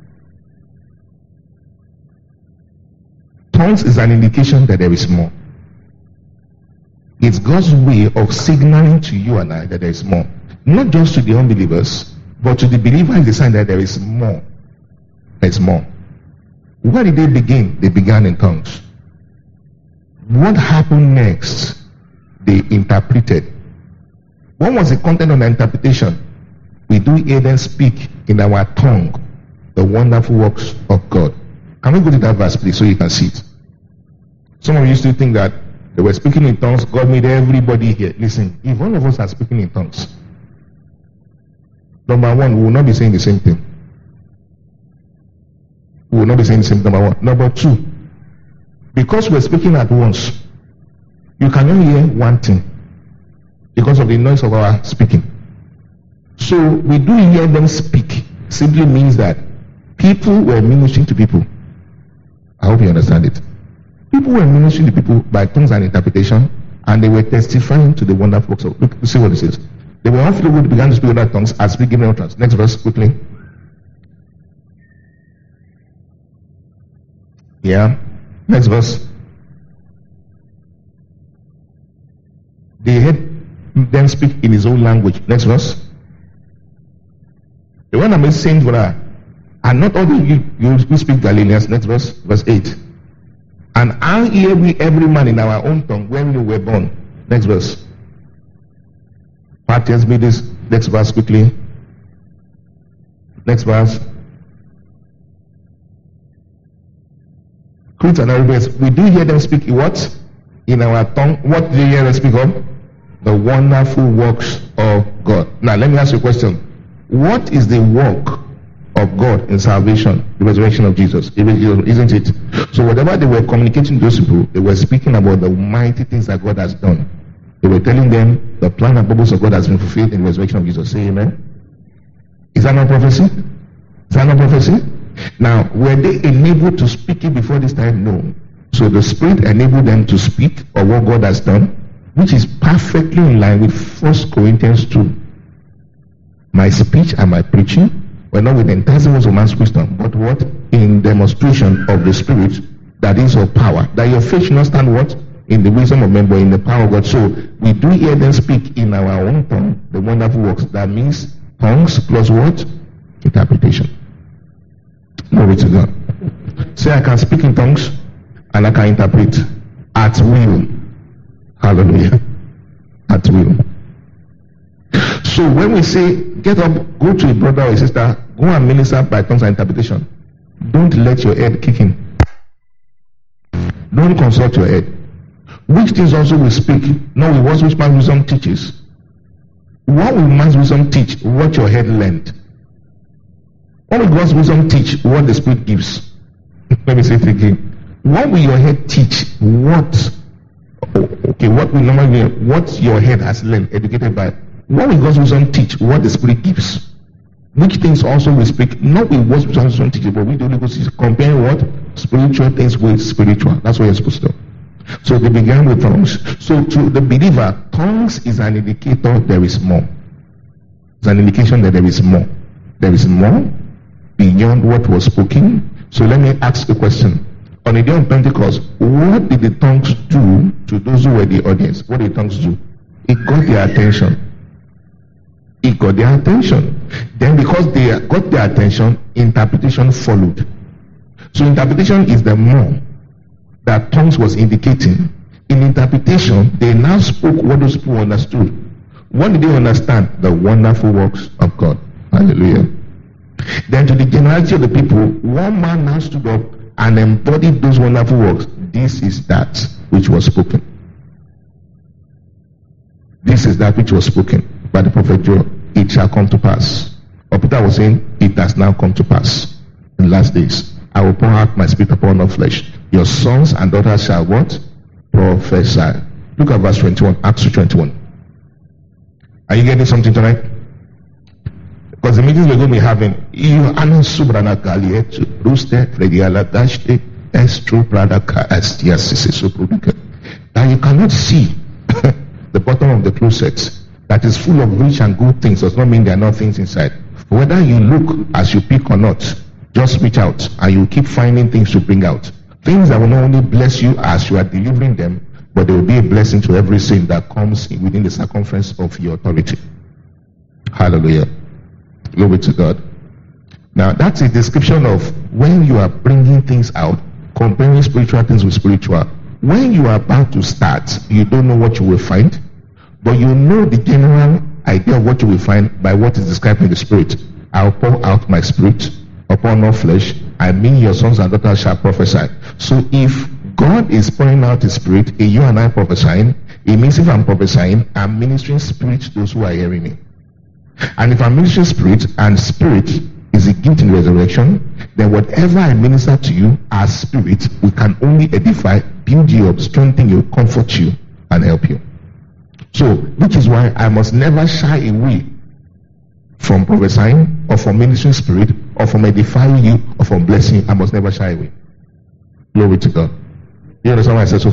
Tongues is an indication that there is more. It's God's way of signaling to you and I that there is more. Not just to the unbelievers, but to the believer is the sign that there is more. There's more. Where did they begin? They began in tongues. What happened next? They interpreted. What was the content of the interpretation? We do hear them speak in our tongue the wonderful works of God. Can we go to that verse, please, so you can see it? Some of you used to think that they were speaking in tongues. God made everybody here. Listen, if one of us are speaking in tongues, number one, we will not be saying the same thing. We will not be saying the same, number one. Number two, because we're speaking at once, you can only hear one thing because of the noise of our speaking. So we do hear them speak. Simply means that people were ministering to people. I hope you understand it. People were ministering to people by tongues and interpretation, and they were testifying to the wonderful works of. Look, see what it says. They were all filled with, began to speak in other tongues as speaking in other tongues. Next verse, quickly. Yeah. Next verse. They heard them speak in his own language. Next verse. The one that made saints were, and not all you speak Galileans. Next verse. Verse 8. And I hear we every man in our own tongue when we were born. Next verse. Part tells me this. Next verse quickly. Next verse. Crete and Arabians, we do hear them speak what? In our tongue. What do you hear them speak of? The wonderful works of God. Now let me ask you a question. What is the work of God in salvation? The resurrection of Jesus, isn't it? So whatever they were communicating to those people, they were speaking about the mighty things that God has done. They were telling them the plan and purpose of God has been fulfilled in the resurrection of Jesus. Say amen. Is that not prophecy? Is that not prophecy? Now, were they enabled to speak it before this time? No. So the Spirit enabled them to speak of what God has done, which is perfectly in line with 1 Corinthians 2. My speech and my preaching were not with enticements of man's wisdom, but what? In demonstration of the Spirit, that is of power. That your faith should not stand what? In the wisdom of men, but in the power of God. So we do hear them speak in our own tongue, the wonderful works. That means tongues plus what? Interpretation. Glory to God. Say, I can speak in tongues and I can interpret at will. Hallelujah. At will. So when we say, get up, go to a brother or a sister, go and minister by tongues and interpretation, don't let your head kick in. Don't consult your head. Which things also will speak? No, it was which man's wisdom teaches. What will man's wisdom teach? What your head learned. What will God's wisdom teach? What the Spirit gives. Let me say it again. What will your head teach? What? Okay, what will normally be what your head has learned, educated by. What will God's wisdom teach? What the Spirit gives. Which things also will speak? Not with what wisdom teaches, but with the Holy Ghost is comparing what? Spiritual things with spiritual. That's what you're supposed to do. So they began with tongues. So to the believer, tongues is an indicator there is more. It's an indication that there is more. There is more beyond what was spoken. So let me ask a question. On the day of Pentecost, what did the tongues do to those who were the audience? What did the tongues do? It got their attention. It got their attention. Then because they got their attention, interpretation followed. So interpretation is the more that tongues was indicating. In interpretation, they now spoke what those people understood. What did they understand? The wonderful works of God. Hallelujah. Then to the generality of the people, one man now stood up and embodied those wonderful works. This is that which was spoken. This is that which was spoken by the prophet Joel. It shall come to pass. Or Peter was saying, it has now come to pass. In the last days, I will pour out my spirit upon all flesh. Your sons and daughters shall what? Prophesy. Look at verse 21, Acts 21. Are you getting something tonight? Because the meetings we're going to be having, now you cannot see the bottom of the closet that is full of rich and good things. Does not mean there are not things inside. Whether you look as you pick or not, just reach out and you keep finding things to bring out. Things that will not only bless you as you are delivering them, but they will be a blessing to every sin that comes within the circumference of your authority. Hallelujah. Glory to God. Now that's a description of when you are bringing things out, comparing spiritual things with spiritual. When you are about to start, you don't know what you will find, but you know the general idea of what you will find by what is described in the Spirit. I'll pour out my Spirit upon all flesh. I mean your sons and daughters shall prophesy. So if God is pouring out His Spirit and you and I prophesying, it means if I'm prophesying, I'm ministering Spirit to those who are hearing me. And if I'm ministering Spirit, and Spirit is a gift in the resurrection, then whatever I minister to you as Spirit, we can only edify, build you up, strengthen you, comfort you, and help you. So, which is why I must never shy away from prophesying, or from ministering Spirit, or from edifying you, or from blessing you. I must never shy away. Glory to God. You understand what I said so far?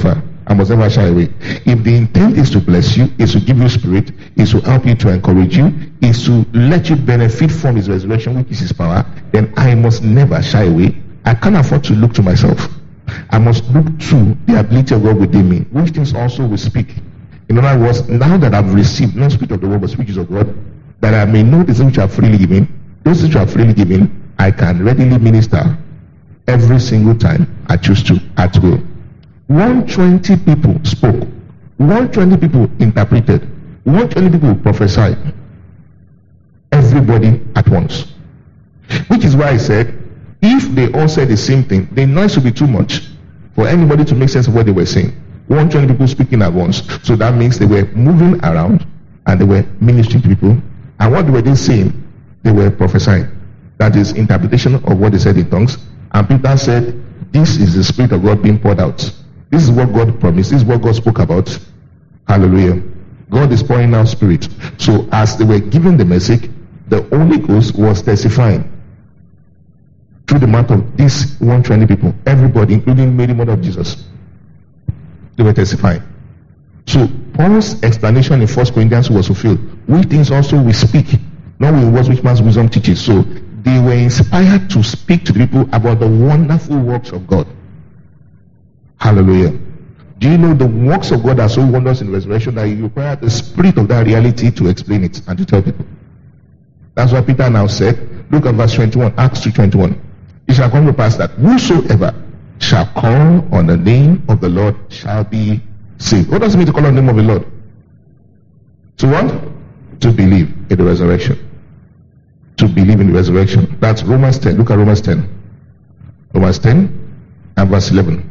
I must never shy away. If the intent is to bless you, is to give you spirit, is to help you, to encourage you, is to let you benefit from his resurrection, which is his power, then I must never shy away. I can't afford to look to myself. I must look to the ability of God within me, which things also will speak. In other words, now that I've received not spirit of the world but speeches of God, that I may know the things which are freely given, those which are freely given, I can readily minister every single time I choose to at will. 120 people spoke, 120 people interpreted, 120 people prophesied. Everybody at once. Which is why I said, if they all said the same thing, the noise would be too much for anybody to make sense of what they were saying. 120 people speaking at once. So that means they were moving around and they were ministering to people. And what were they saying? They were prophesying. That is interpretation of what they said in tongues. And Peter said, this is the Spirit of God being poured out. This is what God promised. This is what God spoke about. Hallelujah. God is pouring out Spirit. So as they were giving the message, the Holy Ghost was testifying through the mouth of these 120 people. Everybody, including Mary, mother of Jesus. They were testifying. So Paul's explanation in 1 Corinthians was fulfilled. We things also we speak, not with words which man's wisdom teaches. So they were inspired to speak to people about the wonderful works of God. Hallelujah. Do you know the works of God are so wondrous in resurrection that you require the spirit of that reality to explain it and to tell people? That's what Peter now said. Look at verse 21, Acts 2:21. It shall come to pass that whosoever shall call on the name of the Lord shall be saved. What does it mean to call on the name of the Lord? To what? To believe in the resurrection. To believe in the resurrection. That's Romans 10. Look at Romans 10. Romans 10 and verse 11.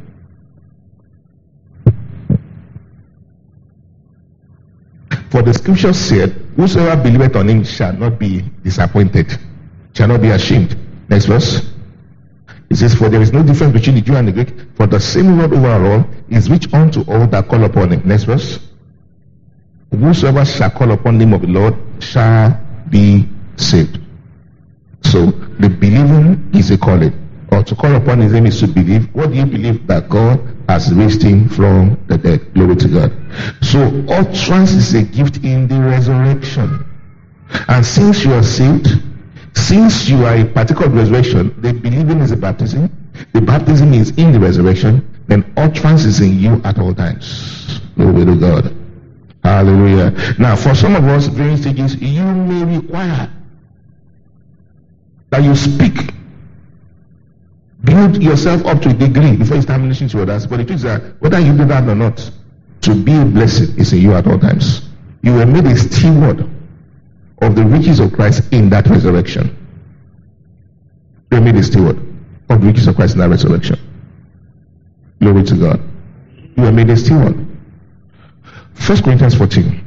For the scripture said, whosoever believeth on him shall not be disappointed, shall not be ashamed. Next verse. It says, for there is no difference between the Jew and the Greek, for the same Lord over all is rich unto all that call upon him. Next verse. Whosoever shall call upon the name of the Lord shall be saved. So the believing is a calling, or to call upon his name is to believe. What do you believe? That God has raised him from the dead. Glory to God. So utterance is a gift in the resurrection. And since you are saved, since you are a particle of resurrection, the believing is a baptism, the baptism is in the resurrection, then utterance is in you at all times. Glory to God. Hallelujah. Now, for some of us, during stages, you may require that you speak, build yourself up to a degree before you start ministering to others. But the truth is that whether you do that or not, to be a blessing is in you at all times. You were made a steward of the riches of Christ in that resurrection. You were made a steward of the riches of Christ in that resurrection. Glory to God. You were made a steward. 1 Corinthians 14.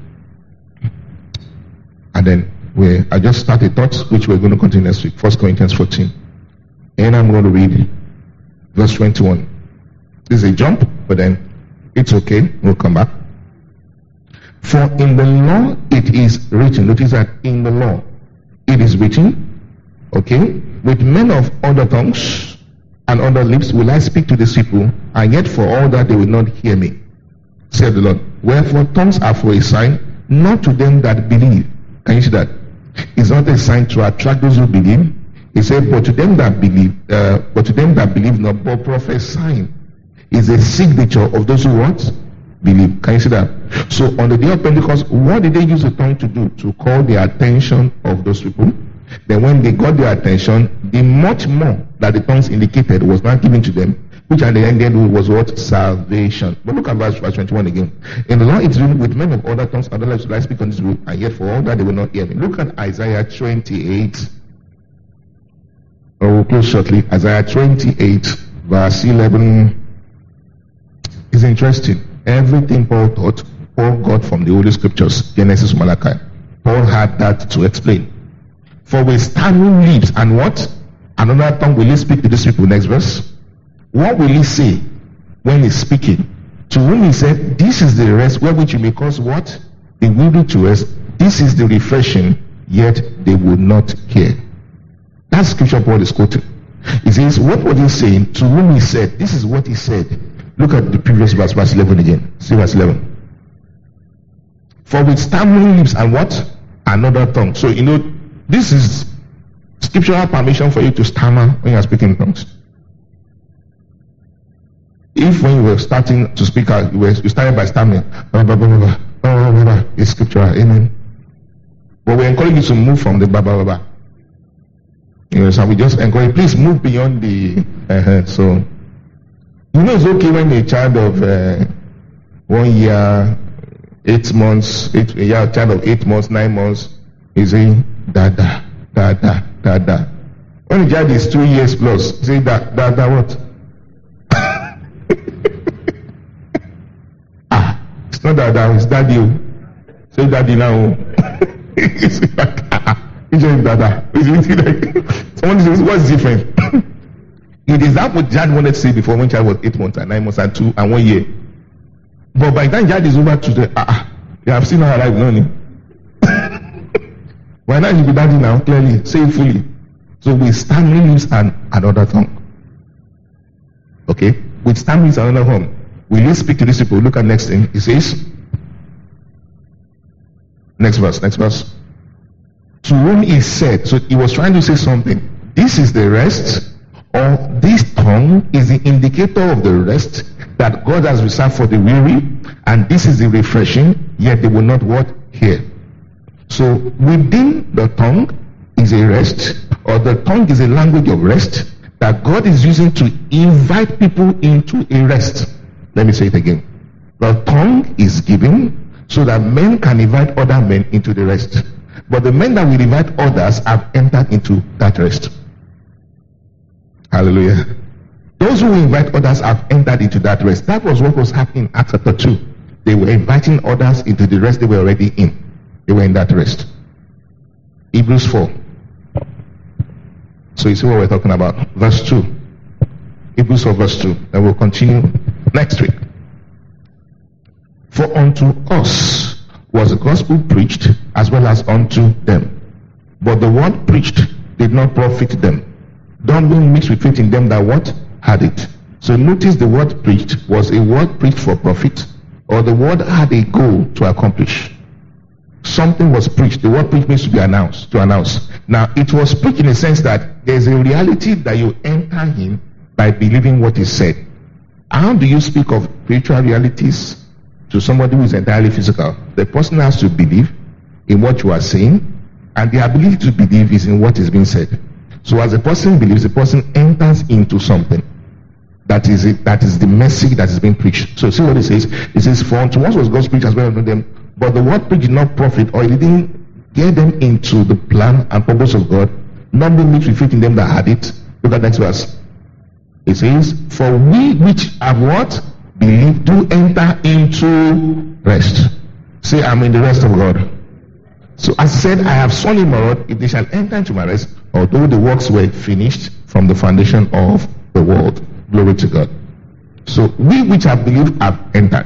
And then I just started thoughts which we're going to continue next week. 1 Corinthians 14. And I'm going to read verse 21. This is a jump, but then it's okay. We'll come back. For in the law it is written. Notice that in the law it is written, okay, with men of other tongues and other lips will I speak to these people, and yet for all that they will not hear me, said the Lord. Wherefore tongues are for a sign, not to them that believe. Can you see that? It's not a sign to attract those who believe. He said, but to them that believe not, but prophesying is a signature of those who what? Believe. Can you see that? So on the day of Pentecost, what did they use the tongue to do? To call the attention of those people. Then when they got their attention, the much more that the tongues indicated was not given to them, which at the end was what? Salvation. But look at verse 21 again. In the law it's written, with men of other tongues and other lips will I speak on this rule, and yet for all that they will not hear me. Look at Isaiah 28. We'll close shortly. Isaiah 28 verse 11 is interesting. Everything Paul taught, Paul got from the Holy Scriptures, Genesis, Malachi. Paul had that to explain. For with stammering lips and what? Another tongue will he speak to these people. Next verse. What will he say when he's speaking? To whom he said, this is the rest wherewith you may cause what? The weary to rest. This is the refreshing, yet they would not hear. That's scripture Paul is quoting. He says, what was he saying? To whom he said, this is what he said. Look at the previous verse, verse 11 again. See verse 11. For with stammering lips and what? Another tongue. So, this is scriptural permission for you to stammer when you are speaking in tongues. If when you were starting to speak out, you started by stammering, it's scriptural, amen. But we encourage you to move from the baba. So we just encourage, please move beyond the so it's okay when a child of 1 year, 8 months, a child of 8 months, 9 months is saying dada. When the child is 2 years plus, say dada what? It's not dada, it's daddy. Say daddy now. It's like it's just dada. Someone says, what's different? It is that what Jad wanted to say before when child was 8 months and 9 months and 2 and 1 year. But by the time Jad is over to the you have seen her alive, no? Why not you be daddy now? Clearly, say it fully. So with stammering lips and another tongue. Okay? With stammering lips and another tongue. Will you speak to these people? Look at next thing. It says, next verse. To whom he said, so he was trying to say something. This is the rest, or this tongue is the indicator of the rest that God has reserved for the weary, and this is the refreshing, yet they will not what? Hear. So within the tongue is a rest, or the tongue is a language of rest that God is using to invite people into a rest. Let me say it again. The tongue is given so that men can invite other men into the rest. But the men that will invite others have entered into that rest. Hallelujah. Those who invite others have entered into that rest. That was what was happening in Acts chapter 2. They were inviting others into the rest they were already in. They were in that rest. Hebrews 4. So you see what we're talking about. Verse 2. Hebrews 4 verse 2. And we'll continue next week. For unto us was the gospel preached as well as unto them. But the word preached did not profit them. Don't be mixed with faith in them that what? Had it. So notice the word preached was a word preached for profit, or the word had a goal to accomplish. Something was preached. The word preached means to be announced, to announce. Now it was preached in the sense that there's a reality that you enter in by believing what is said. How do you speak of spiritual realities to somebody who is entirely physical? The person has to believe in what you are saying, and the ability to believe is in what is being said. So as a person believes, the person enters into something. That is it. That is the message that is being preached. So see what it says. It says, for unto us was God's preached as well as unto them, but the word preached did not profit, or it didn't get them into the plan and purpose of God, not being mixed with faith in them that had it. Look at next verse. It says, for we which have what? Believe do enter into rest. Say, I'm in the rest of God. So as I said, I have sworn in my word, if they shall enter into my rest, although the works were finished from the foundation of the world. Glory to God. So we which have believed have entered.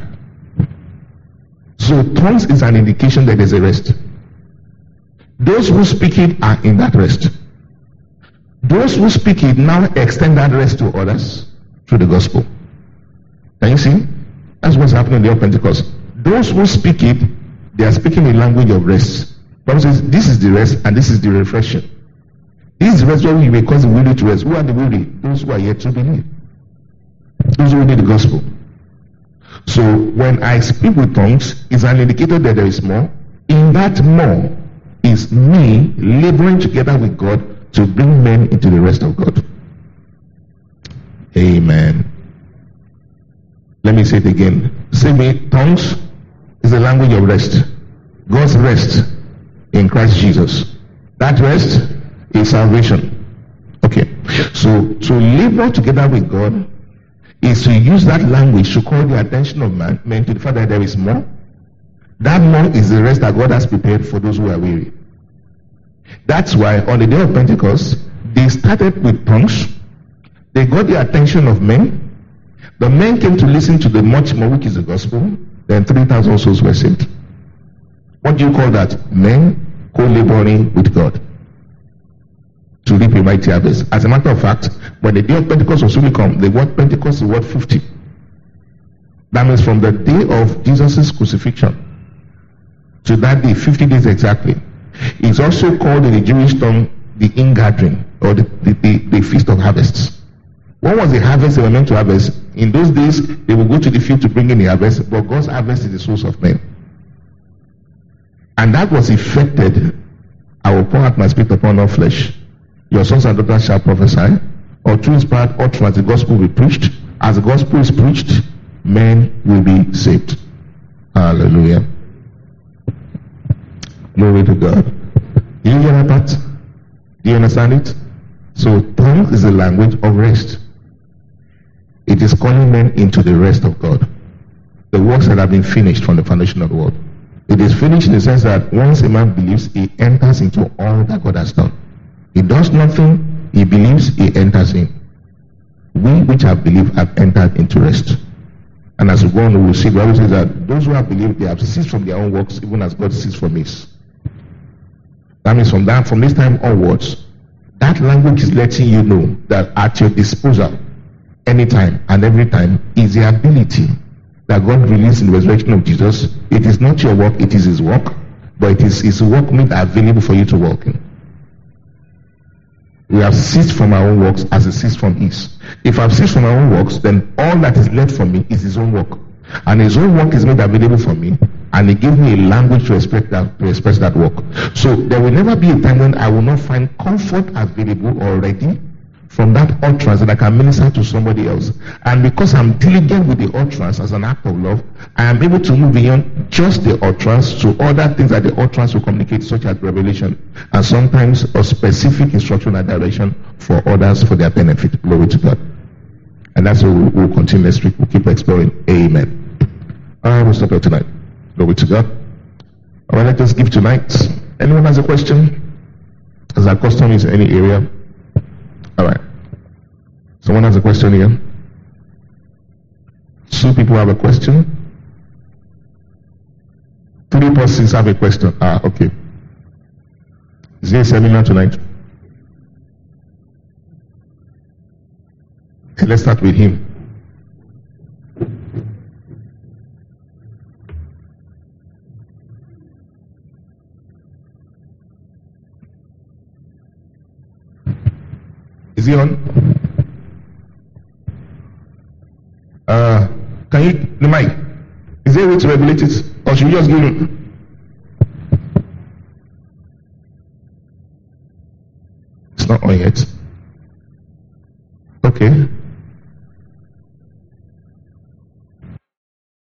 So tongues is an indication that there's a rest. Those who speak it are in that rest. Those who speak it now extend that rest to others through the gospel. Can you see? That's what's happening in the day of Pentecost. Those who speak it, they are speaking a language of rest. Bible says this is the rest and this is the refreshing. This is the rest where we may cause the weary to rest. Who are the weary? Those who are yet to believe. Those who need the gospel. So when I speak with tongues, it's an indicator that there is more. In that more is me laboring together with God to bring men into the rest of God. Amen. Let me say it again. Say me, tongues is a language of rest. God's rest in Christ Jesus. That rest is salvation. Okay. So to labor together with God is to use that language to call the attention of men to the fact that there is more. That more is the rest that God has prepared for those who are weary. That's why on the day of Pentecost, they started with tongues. They got the attention of men. The men came to listen to the much more, which is the gospel. Then 3,000 souls were saved. What do you call that? Men co-laboring with God to reap a mighty harvest. As a matter of fact, when the day of Pentecost was soon come, the word Pentecost is the word 50. That means from the day of Jesus' crucifixion to that day, 50 days exactly. It's also called in the Jewish tongue the ingathering, or the Feast of Harvests. What was the harvest they were meant to harvest? In those days, they would go to the field to bring in the harvest, but God's harvest is the source of men. And that was effected. I will pour out my spirit upon all flesh. Your sons and daughters shall prophesy, or through inspired utterance the gospel will be preached. As the gospel is preached, men will be saved. Hallelujah. Glory to God. Do you hear that part? Do you understand it? So tongue is the language of rest. It is calling men into the rest of God. The works that have been finished from the foundation of the world. It is finished in the sense that once a man believes, he enters into all that God has done. He does nothing, he believes, he enters in. We which have believed have entered into rest. And as we go on, we will see, the Bible says that those who have believed, they have ceased from their own works, even as God ceased from his. That means from this time onwards, that language is letting you know that at your disposal, anytime and every time, is the ability that God released in the resurrection of Jesus. It is not your work, it is his work, but it is his work made available for you to walk in. We have ceased from our own works as he ceased from his. If I've ceased from my own works, then all that is left for me is his own work. And his own work is made available for me, and he gave me a language to express that work. So there will never be a time when I will not find comfort available already from that utterance that I can minister to somebody else. And because I'm diligent with the utterance as an act of love, I am able to move beyond just the utterance to other things that the utterance will communicate, such as revelation, and sometimes a specific instruction and direction for others for their benefit. Glory to God. And that's what we'll continue next week. We'll keep exploring. Amen. We'll stop here tonight. Glory to God. All right, let us give tonight. Anyone has a question? As our custom is in any area? All right. Someone has a question here? 2 people have a question? 3 persons have a question. Okay. Is there a seminar tonight? Okay, let's start with him. Is he on? Can you, the mic, is there a way to regulate it? Or should we just give him? It's not on yet. Okay.